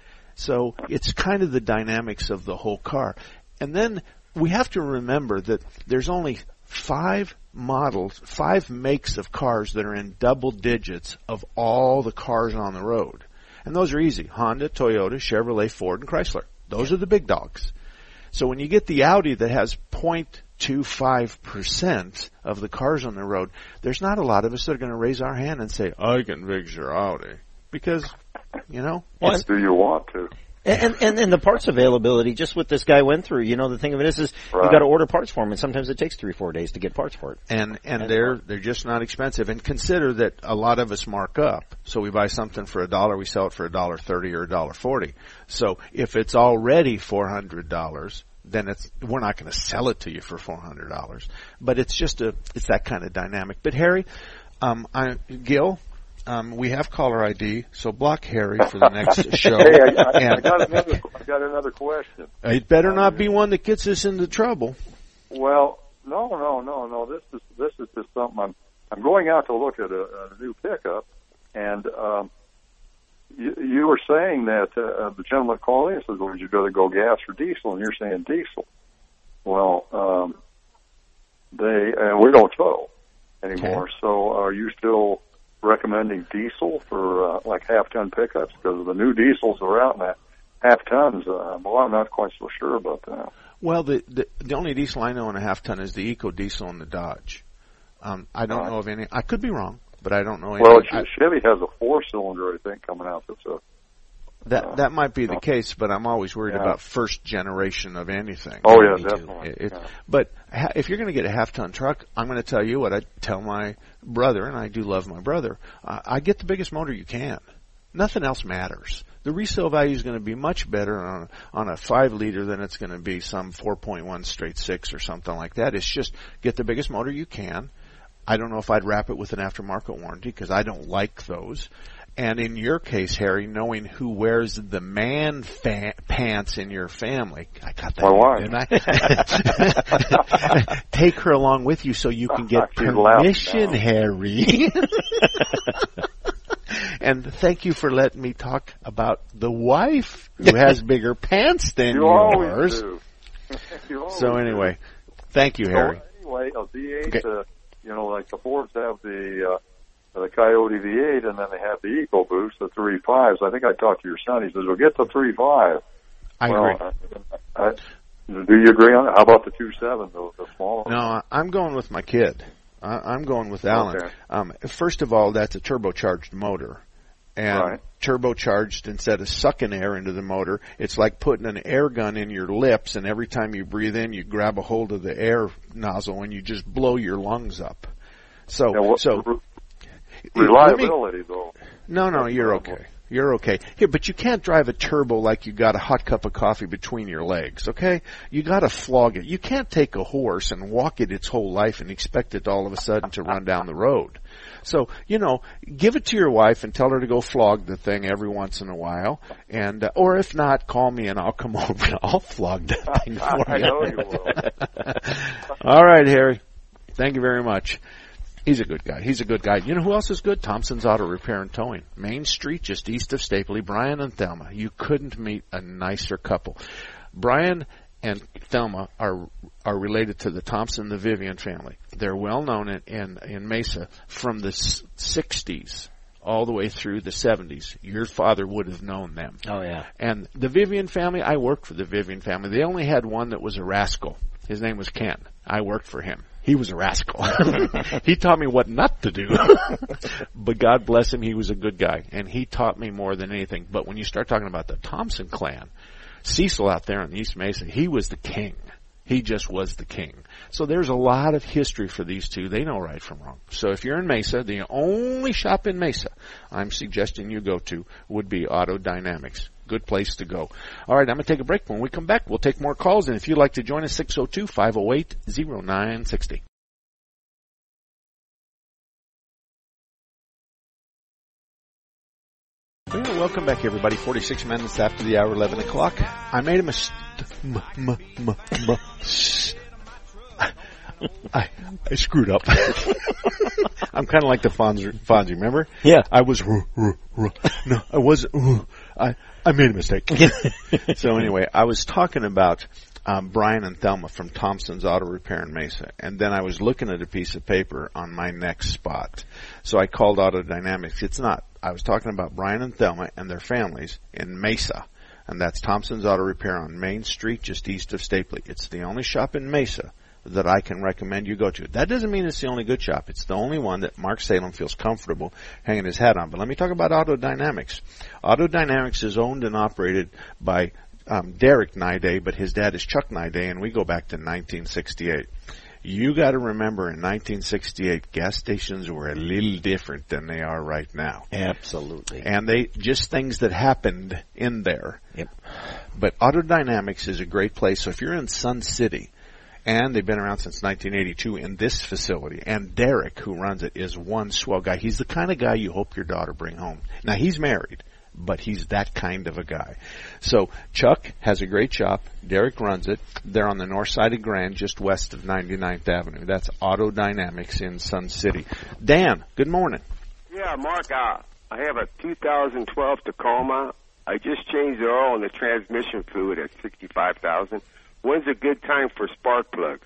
So it's kind of the dynamics of the whole car. And then we have to remember that there's only five models, five makes of cars that are in double digits of all the cars on the road. And those are easy. Honda, Toyota, Chevrolet, Ford, and Chrysler. Those are the big dogs. So when you get the Audi that has zero point two five percent of the cars on the road, there's not a lot of us that are going to raise our hand and say, I can fix your Audi. Because, you know. What do you want to? And, and and the parts availability, just what this guy went through, you know, the thing of it is, is Right. you got to order parts for him, and sometimes it takes three, four days to get parts for it. And and they're they're just not expensive. And consider that a lot of us mark up. So we buy something for a dollar, we sell it for a dollar thirty or a dollar forty. So if it's already four hundred dollars, then it's we're not going to sell it to you for four hundred dollars. But it's just a it's that kind of dynamic. But Harry, um, I, Gil. Um, we have caller I D, so block Harry for the next show. Hey, I, I, and I got another. I got another question. It better not be one that gets us into trouble. Well, no, no, no, no. This is this is just something. I'm I'm going out to look at a, a new pickup, and um, you, you were saying that uh, the gentleman called in says, "Would you rather go gas or diesel?" And you're saying diesel. Well, um, they and we don't tow anymore. Okay. So, are you still recommending diesel for uh, like half-ton pickups? Because the new diesels are out in that half tons. Uh, well, I'm not quite so sure about that. Well, the, the the only diesel I know in a half ton is the Eco Diesel and the Dodge. Um, I don't Right. know of any. I could be wrong, but I don't know any. Well, I, Chevy has a four-cylinder, I think, coming out. That's a that that might be the case, but I'm always worried Yeah. about first generation of anything. Oh, yeah, Me too. definitely. It, it, Yeah. But ha, if you're going to get a half ton truck, I'm going to tell you what I tell my brother, and I do love my brother. Uh, I get the biggest motor you can. Nothing else matters. The resale value is going to be much better on on a five liter than it's going to be some four point one straight six or something like that. It's just get the biggest motor you can. I don't know if I'd wrap it with an aftermarket warranty because I don't like those. And in your case, Harry, knowing who wears the man fa- pants in your family, I got that, My wife. didn't I? Take her along with you so you can get She's laughing permission, now. Harry. And thank you for letting me talk about the wife who has bigger pants than You yours. always do. You always So anyway, thank you, do. Harry. So anyway, a V eight, Okay. uh, you know, like the Fords have the uh, the Coyote V eight, and then they have the EcoBoost, the three fives. I think I talked to your son. He says, "Well, get the three five." I well, agree. I, I, do you agree on that? How about the two seven, the, the smaller? No, I- I'm going with my kid. I, I'm going with Alan. Okay. Um, first of all, that's a turbocharged motor. And Right. turbocharged, instead of sucking air into the motor, it's like putting an air gun in your lips, and every time you breathe in, you grab a hold of the air nozzle and you just blow your lungs up. So, Yeah, what- so re- let me- reliability, though. No, no, you're okay. You're okay. Here, but you can't drive a turbo like you got a hot cup of coffee between your legs, okay? You gotta flog it. You can't take a horse and walk it its whole life and expect it all of a sudden to run down the road. So, you know, give it to your wife and tell her to go flog the thing every once in a while. And, uh, or if not, call me and I'll come over and I'll flog that thing for you. I know you will. All right, Harry. Thank you very much. He's a good guy. He's a good guy. You know who else is good? Thompson's Auto Repair and Towing. Main Street, just east of Stapley. Brian and Thelma. You couldn't meet a nicer couple. Brian and Thelma are are related to the Thompson, the Vivian family. They're well known in, in, in Mesa from the sixties all the way through the seventies. Your father would have known them. Oh, yeah. And the Vivian family, I worked for the Vivian family. They only had one that was a rascal. His name was Ken. I worked for him. He was a rascal. He taught me what not to do. But God bless him, he was a good guy. And he taught me more than anything. But when you start talking about the Thompson clan, Cecil out there in East Mesa, he was the king. He just was the king. So there's a lot of history for these two. They know right from wrong. So if you're in Mesa, the only shop in Mesa I'm suggesting you go to would be Auto Dynamics. Good place to go. All right, I'm going to take a break. When we come back, we'll take more calls. And if you'd like to join us, six oh two, five oh eight, oh nine six oh. Well, welcome back, everybody. forty-six minutes after the hour, eleven o'clock. I made a mistake. M- m- m- m- I, I screwed up. I'm kind of like the Fonzie, Fonzie, remember? Yeah. I was, r- r- r- no, I wasn't, r- I, I made a mistake. So anyway, I was talking about um, Brian and Thelma from Thompson's Auto Repair in Mesa, and then I was looking at a piece of paper on my next spot. So I called Auto Dynamics. It's not. I was talking about Brian and Thelma and their families in Mesa, and that's Thompson's Auto Repair on Main Street, just east of Stapley. It's the only shop in Mesa that I can recommend you go to. That doesn't mean it's the only good shop. It's the only one that Mark Salem feels comfortable hanging his hat on. But let me talk about Auto Dynamics. Auto Dynamics is owned and operated by um, Derek Nide, but his dad is Chuck Nide, and we go back to nineteen sixty-eight. You got to remember, in nineteen sixty-eight, gas stations were a little different than they are right now. Absolutely. And they just things that happened in there. Yep. But Auto Dynamics is a great place. So if you're in Sun City, and they've been around since nineteen eighty-two in this facility, and Derek, who runs it, is one swell guy. He's the kind of guy you hope your daughter bring home. Now, he's married, but he's that kind of a guy. So Chuck has a great shop. Derek runs it. They're on the north side of Grand, just west of ninety-ninth Avenue. That's Auto Dynamics in Sun City. Dan, good morning. Yeah, Mark, uh, I have a two thousand twelve Tacoma. I just changed the oil and the transmission fluid at sixty-five thousand. When's a good time for spark plugs?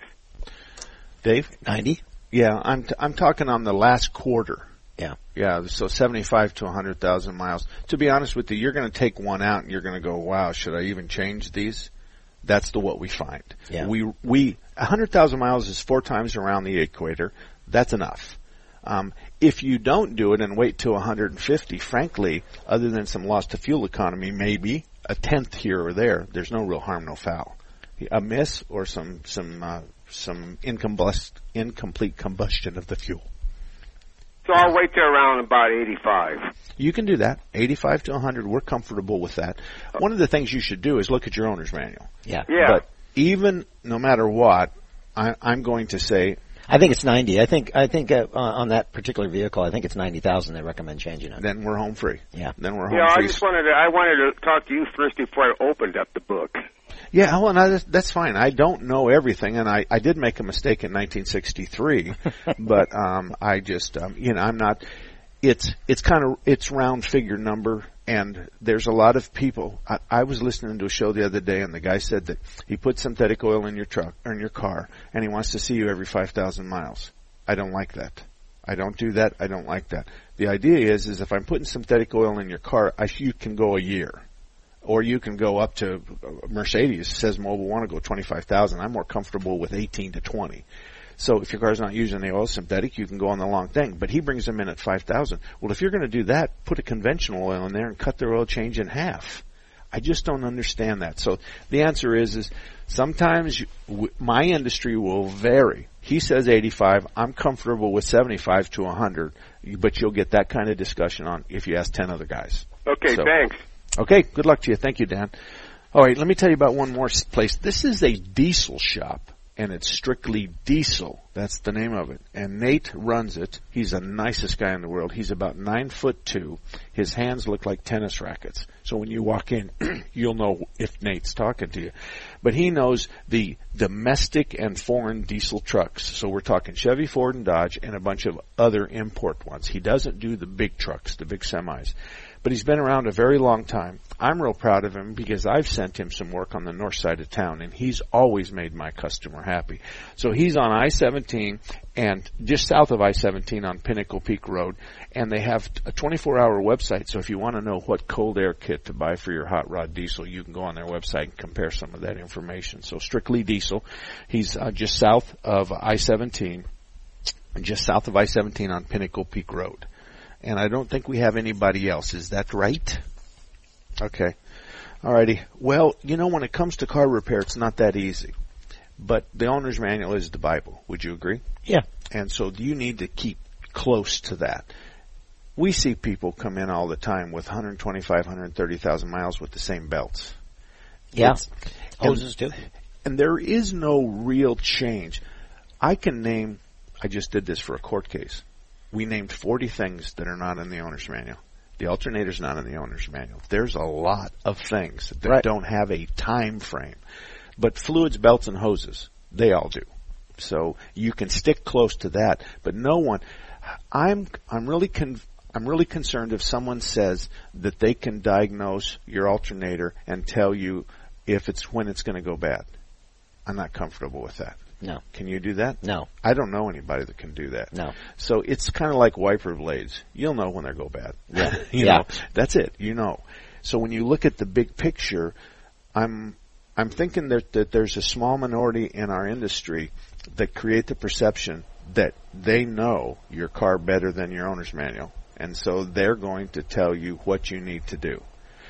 Dave? ninety? Yeah, I'm t- I'm talking on the last quarter. Yeah. Yeah, so seventy-five to one hundred thousand miles. To be honest with you, you're going to take one out and you're going to go, wow, should I even change these? That's the what we find. Yeah. We, we, one hundred thousand miles is four times around the equator. That's enough. Um, if you don't do it and wait till one hundred fifty, frankly, other than some loss to fuel economy, maybe a tenth here or there, there's no real harm, no foul. A miss or some, some, uh, some incombust, incomplete combustion of the fuel. So I'll wait till around about eighty-five. You can do that. eighty-five to one hundred, we're comfortable with that. One of the things you should do is look at your owner's manual. Yeah. Yeah. But even no matter what, I, I'm going to say... I think it's ninety. I think I think uh, on that particular vehicle, I think it's ninety thousand. They recommend changing it. Then we're home free. Yeah. Then we're home Yeah, free. I just wanted to, I wanted to talk to you first before I opened up the book. Yeah, well, no, that's, that's fine. I don't know everything, and I, I did make a mistake in nineteen sixty-three, but um, I just, um, you know, I'm not. It's it's kind of it's round figure number, and there's a lot of people. I, I was listening to a show the other day, and the guy said that he put synthetic oil in your truck or in your car, and he wants to see you every five thousand miles. I don't like that. I don't do that. I don't like that. The idea is, is if I'm putting synthetic oil in your car, I, you can go a year. Or you can go up to Mercedes says mobile want to go twenty-five thousand. I'm more comfortable with eighteen to twenty. So if your car's not using the oil synthetic, you can go on the long thing. But he brings them in at five thousand. Well, if you're going to do that, put a conventional oil in there and cut their oil change in half. I just don't understand that. So the answer is, is sometimes you, w- my industry will vary. He says eighty-five. I'm comfortable with seventy-five to one hundred. But you'll get that kind of discussion on if you ask ten other guys. Okay, so, thanks. Okay, good luck to you. Thank you, Dan. All right, let me tell you about one more place. This is a diesel shop, and it's strictly diesel That's the name of it. And Nate runs it. He's the nicest guy in the world. He's about nine foot two. His hands look like tennis rackets. So when you walk in, you'll know if Nate's talking to you. But he knows the domestic and foreign diesel trucks. So we're talking Chevy, Ford, and Dodge, and a bunch of other import ones. He doesn't do the big trucks, the big semis. But he's been around a very long time. I'm real proud of him because I've sent him some work on the north side of town, and he's always made my customer happy. So he's on I seventeen and just south of I seventeen on Pinnacle Peak Road, and they have a twenty-four hour website. So if you want to know what cold air kit to buy for your hot rod diesel, you can go on their website and compare some of that information. So Strictly Diesel, he's uh, just south of I seventeen, just south of I seventeen on Pinnacle Peak Road. And I don't think we have anybody else. Is that right? Okay. Alrighty. Well, you know, when it comes to car repair, it's not that easy. But the owner's manual is the Bible. Would you agree? Yeah. And so you need to keep close to that. We see people come in all the time with one twenty-five, one thirty thousand miles with the same belts. Yeah. It's, Hoses too. And there is no real change. I can name, I just did this for a court case. We named forty things that are not in the owner's manual. The alternator's not in the owner's manual. There's a lot of things that right. don't have a time frame. But fluids, belts, and hoses, they all do. So you can stick close to that. But no one, I'm I'm really con, I'm really concerned if someone says that they can diagnose your alternator and tell you if it's when it's going to go bad. I'm not comfortable with that. No. Can you do that? No. I don't know anybody that can do that. No. So it's kind of like wiper blades. You'll know when they go bad. Yeah. you yeah. know, that's it. You know. So when you look at the big picture, I'm I'm thinking that, that there's a small minority in our industry that create the perception that they know your car better than your owner's manual. And so they're going to tell you what you need to do.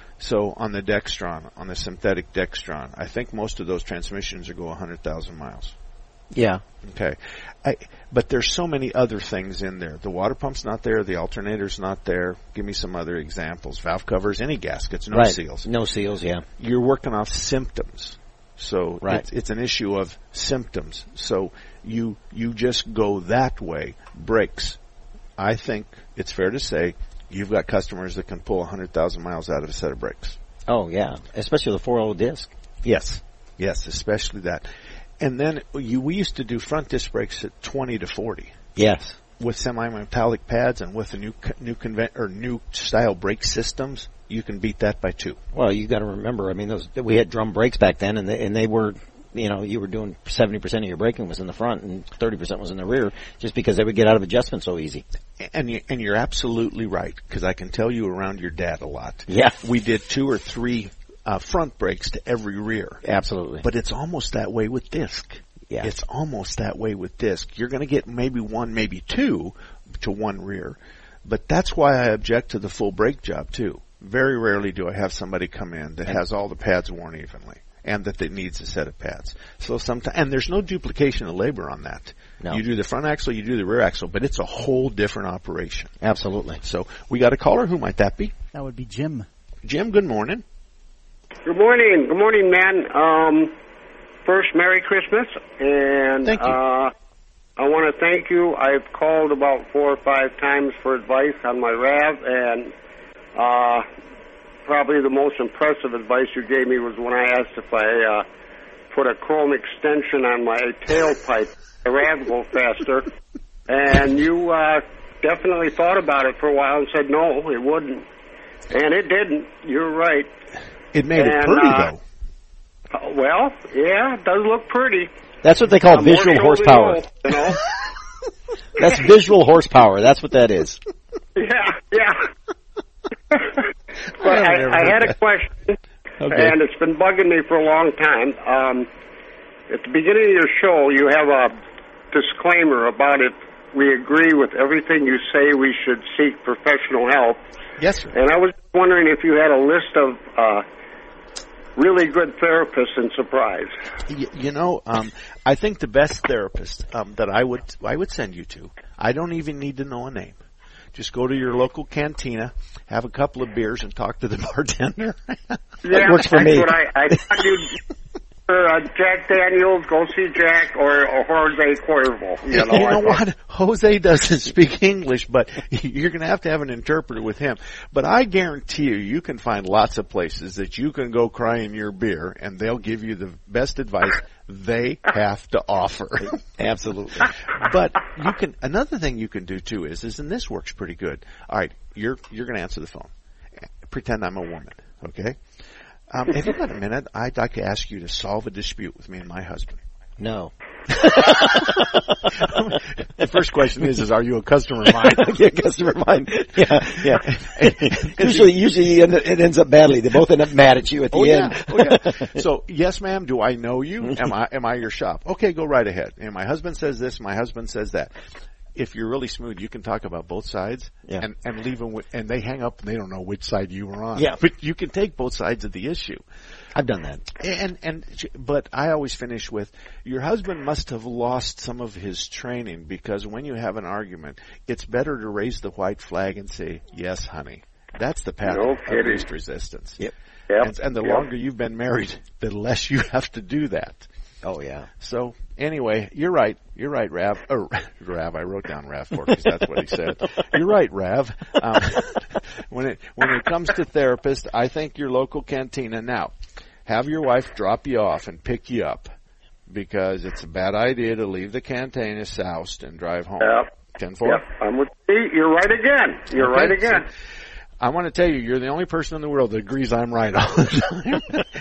So on the Dextron, on the synthetic Dextron, I think most of those transmissions will go one hundred thousand miles. Yeah. Okay. I, but there's so many other things in there. The water pump's not there. The alternator's not there. Give me some other examples. Valve covers, any gaskets, no right. seals. No seals, yeah. You're working off symptoms. So right. it's, it's an issue of symptoms. So you you just go that way. Brakes. I think it's fair to say you've got customers that can pull one hundred thousand miles out of a set of brakes. Oh, yeah. Especially the four-oh disc. Yes. Yes, especially that. And then you, we used to do front disc brakes at twenty to forty. Yes. With semi-metallic pads and with the new new convent or new style brake systems, you can beat that by two. Well, you got to remember, I mean, those we had drum brakes back then, and they, and they were, you know, you were doing seventy percent of your braking was in the front and thirty percent was in the rear, just because they would get out of adjustment so easy. And you, and you're absolutely right, because I can tell you around your dad a lot. Yeah. We did two or three Uh, front brakes to every rear. Absolutely. But it's almost that way with disc. Yeah. It's almost that way with disc. You're going to get maybe one, maybe two to one rear. But that's why I object to the full brake job too. Very rarely do I have somebody come in that has all the pads worn evenly and that it needs a set of pads. So sometimes, and there's no duplication of labor on that. No. You do the front axle, you do the rear axle, but it's a whole different operation. Absolutely. So we got a caller. Who might that be? That would be Jim. Jim, good morning. Good morning. Good morning, man. Um, first, Merry Christmas. And thank you. Uh, I want to thank you. I've called about four or five times for advice on my RAV, and uh, probably the most impressive advice you gave me was when I asked if I uh, put a chrome extension on my tailpipe, the RAV go faster. And you uh, definitely thought about it for a while and said, no, it wouldn't. And it didn't. You're right. It made and, it pretty, uh, though. Uh, well, yeah, it does look pretty. That's what they call uh, visual horsepower. Old, you know? That's visual horsepower. That's what that is. Yeah, yeah. But I, I had a question, okay. And it's been bugging me for a long time. Um, at the beginning of your show, you have a disclaimer about it. We agree with everything you say. We should seek professional help. Yes, sir. And I was wondering if you had a list of uh, really good therapists in Surprise. You, you know, um, I think the best therapist um, that I would I would send you to, I don't even need to know a name. Just go to your local cantina, have a couple of beers, and talk to the bartender. Yeah, that works for that's me. What I, I thought you'd uh, Jack Daniels, go see Jack, or, or Jose Cuervo. You know, you know what? Jose doesn't speak English, but you're going to have to have an interpreter with him. But I guarantee you, you can find lots of places that you can go cry in your beer, and they'll give you the best advice they have to offer. Absolutely. But you can. Another thing you can do too is, is, and this works pretty good. All right, you're you're going to answer the phone. Pretend I'm a woman, okay? Um, have you got a minute? I'd like to ask you to solve a dispute with me and my husband. No. The first question is, is are you a customer of mine? Yeah, customer of mine. Yeah, yeah. usually, usually it ends up badly. They both end up mad at you at the oh, end. Yeah. Oh, yeah. So, yes, ma'am, do I know you? Am I, am I your shop? Okay, go right ahead. And my husband says this, my husband says that. If you're really smooth, you can talk about both sides, yeah. and, and leave them with, and they hang up and they don't know which side you were on. Yeah. But you can take both sides of the issue. I've done that. And, and, but I always finish with, your husband must have lost some of his training, because when you have an argument, it's better to raise the white flag and say, yes, honey. That's the path no of kidding. least resistance. Yep. Yep. And, and the yep. longer you've been married, the less you have to do that. Oh, yeah. So, anyway, you're right. You're right, Rav. Or, Rav, I wrote down Rav for because that's what he said. You're right, Rav. Um, when it when it comes to therapists, I think your local cantina. Now, have your wife drop you off and pick you up, because it's a bad idea to leave the cantina soused and drive home. Yep. ten four? Yep. I'm with you. You're right again. You're okay. right again. So, I want to tell you, you're the only person in the world that agrees I'm right all the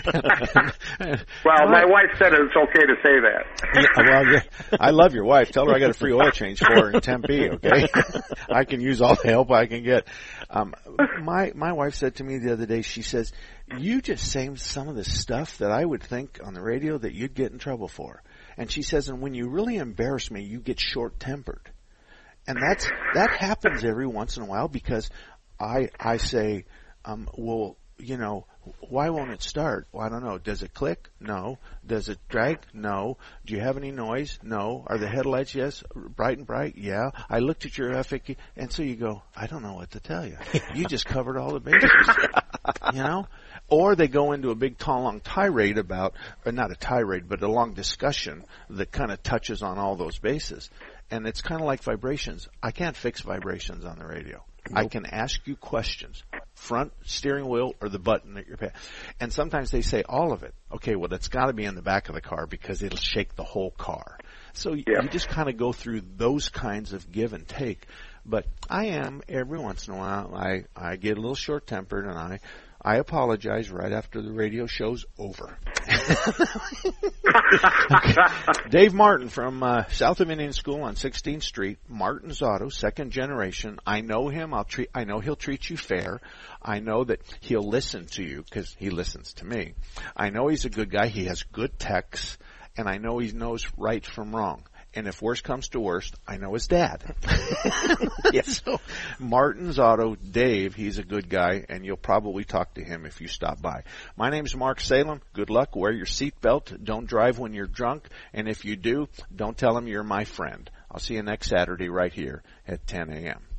time. Well, my wife said it's okay to say that. Yeah, well, yeah, I love your wife. Tell her I got a free oil change for her in Tempe, okay? I can use all the help I can get. Um, my my wife said to me the other day, she says, you just say some of the stuff that I would think on the radio that you'd get in trouble for. And she says, and when you really embarrass me, you get short-tempered. And that's that happens every once in a while, because I I say, um, well, you know, why won't it start? Well, I don't know. Does it click? No. Does it drag? No. Do you have any noise? No. Are the headlights, yes, bright and bright? Yeah. I looked at your F A Q, and so you go, I don't know what to tell you. You just covered all the bases, you know? Or they go into a big, tall, long tirade about, or not a tirade, but a long discussion that kind of touches on all those bases. And it's kind of like vibrations. I can't fix vibrations on the radio. Nope. I can ask you questions. Front steering wheel or the button that you're paying. And sometimes they say all of it. Okay, well, that's got to be in the back of the car because it'll shake the whole car. So yeah. you just kind of go through those kinds of give and take. But I am, every once in a while, I, I get a little short-tempered, and I, I apologize right after the radio show's over. Okay. Dave Martin from uh, South of Indian School on sixteenth Street, Martin's Auto, second generation. I know him. I'll treat. I know he'll treat you fair. I know that he'll listen to you because he listens to me. I know he's a good guy. He has good techs, and I know he knows right from wrong. And if worst comes to worst, I know his dad. Yes. So, Martin's Auto, Dave, he's a good guy, and you'll probably talk to him if you stop by. My name's Mark Salem. Good luck. Wear your seatbelt. Don't drive when you're drunk. And if you do, don't tell him you're my friend. I'll see you next Saturday right here at ten a.m.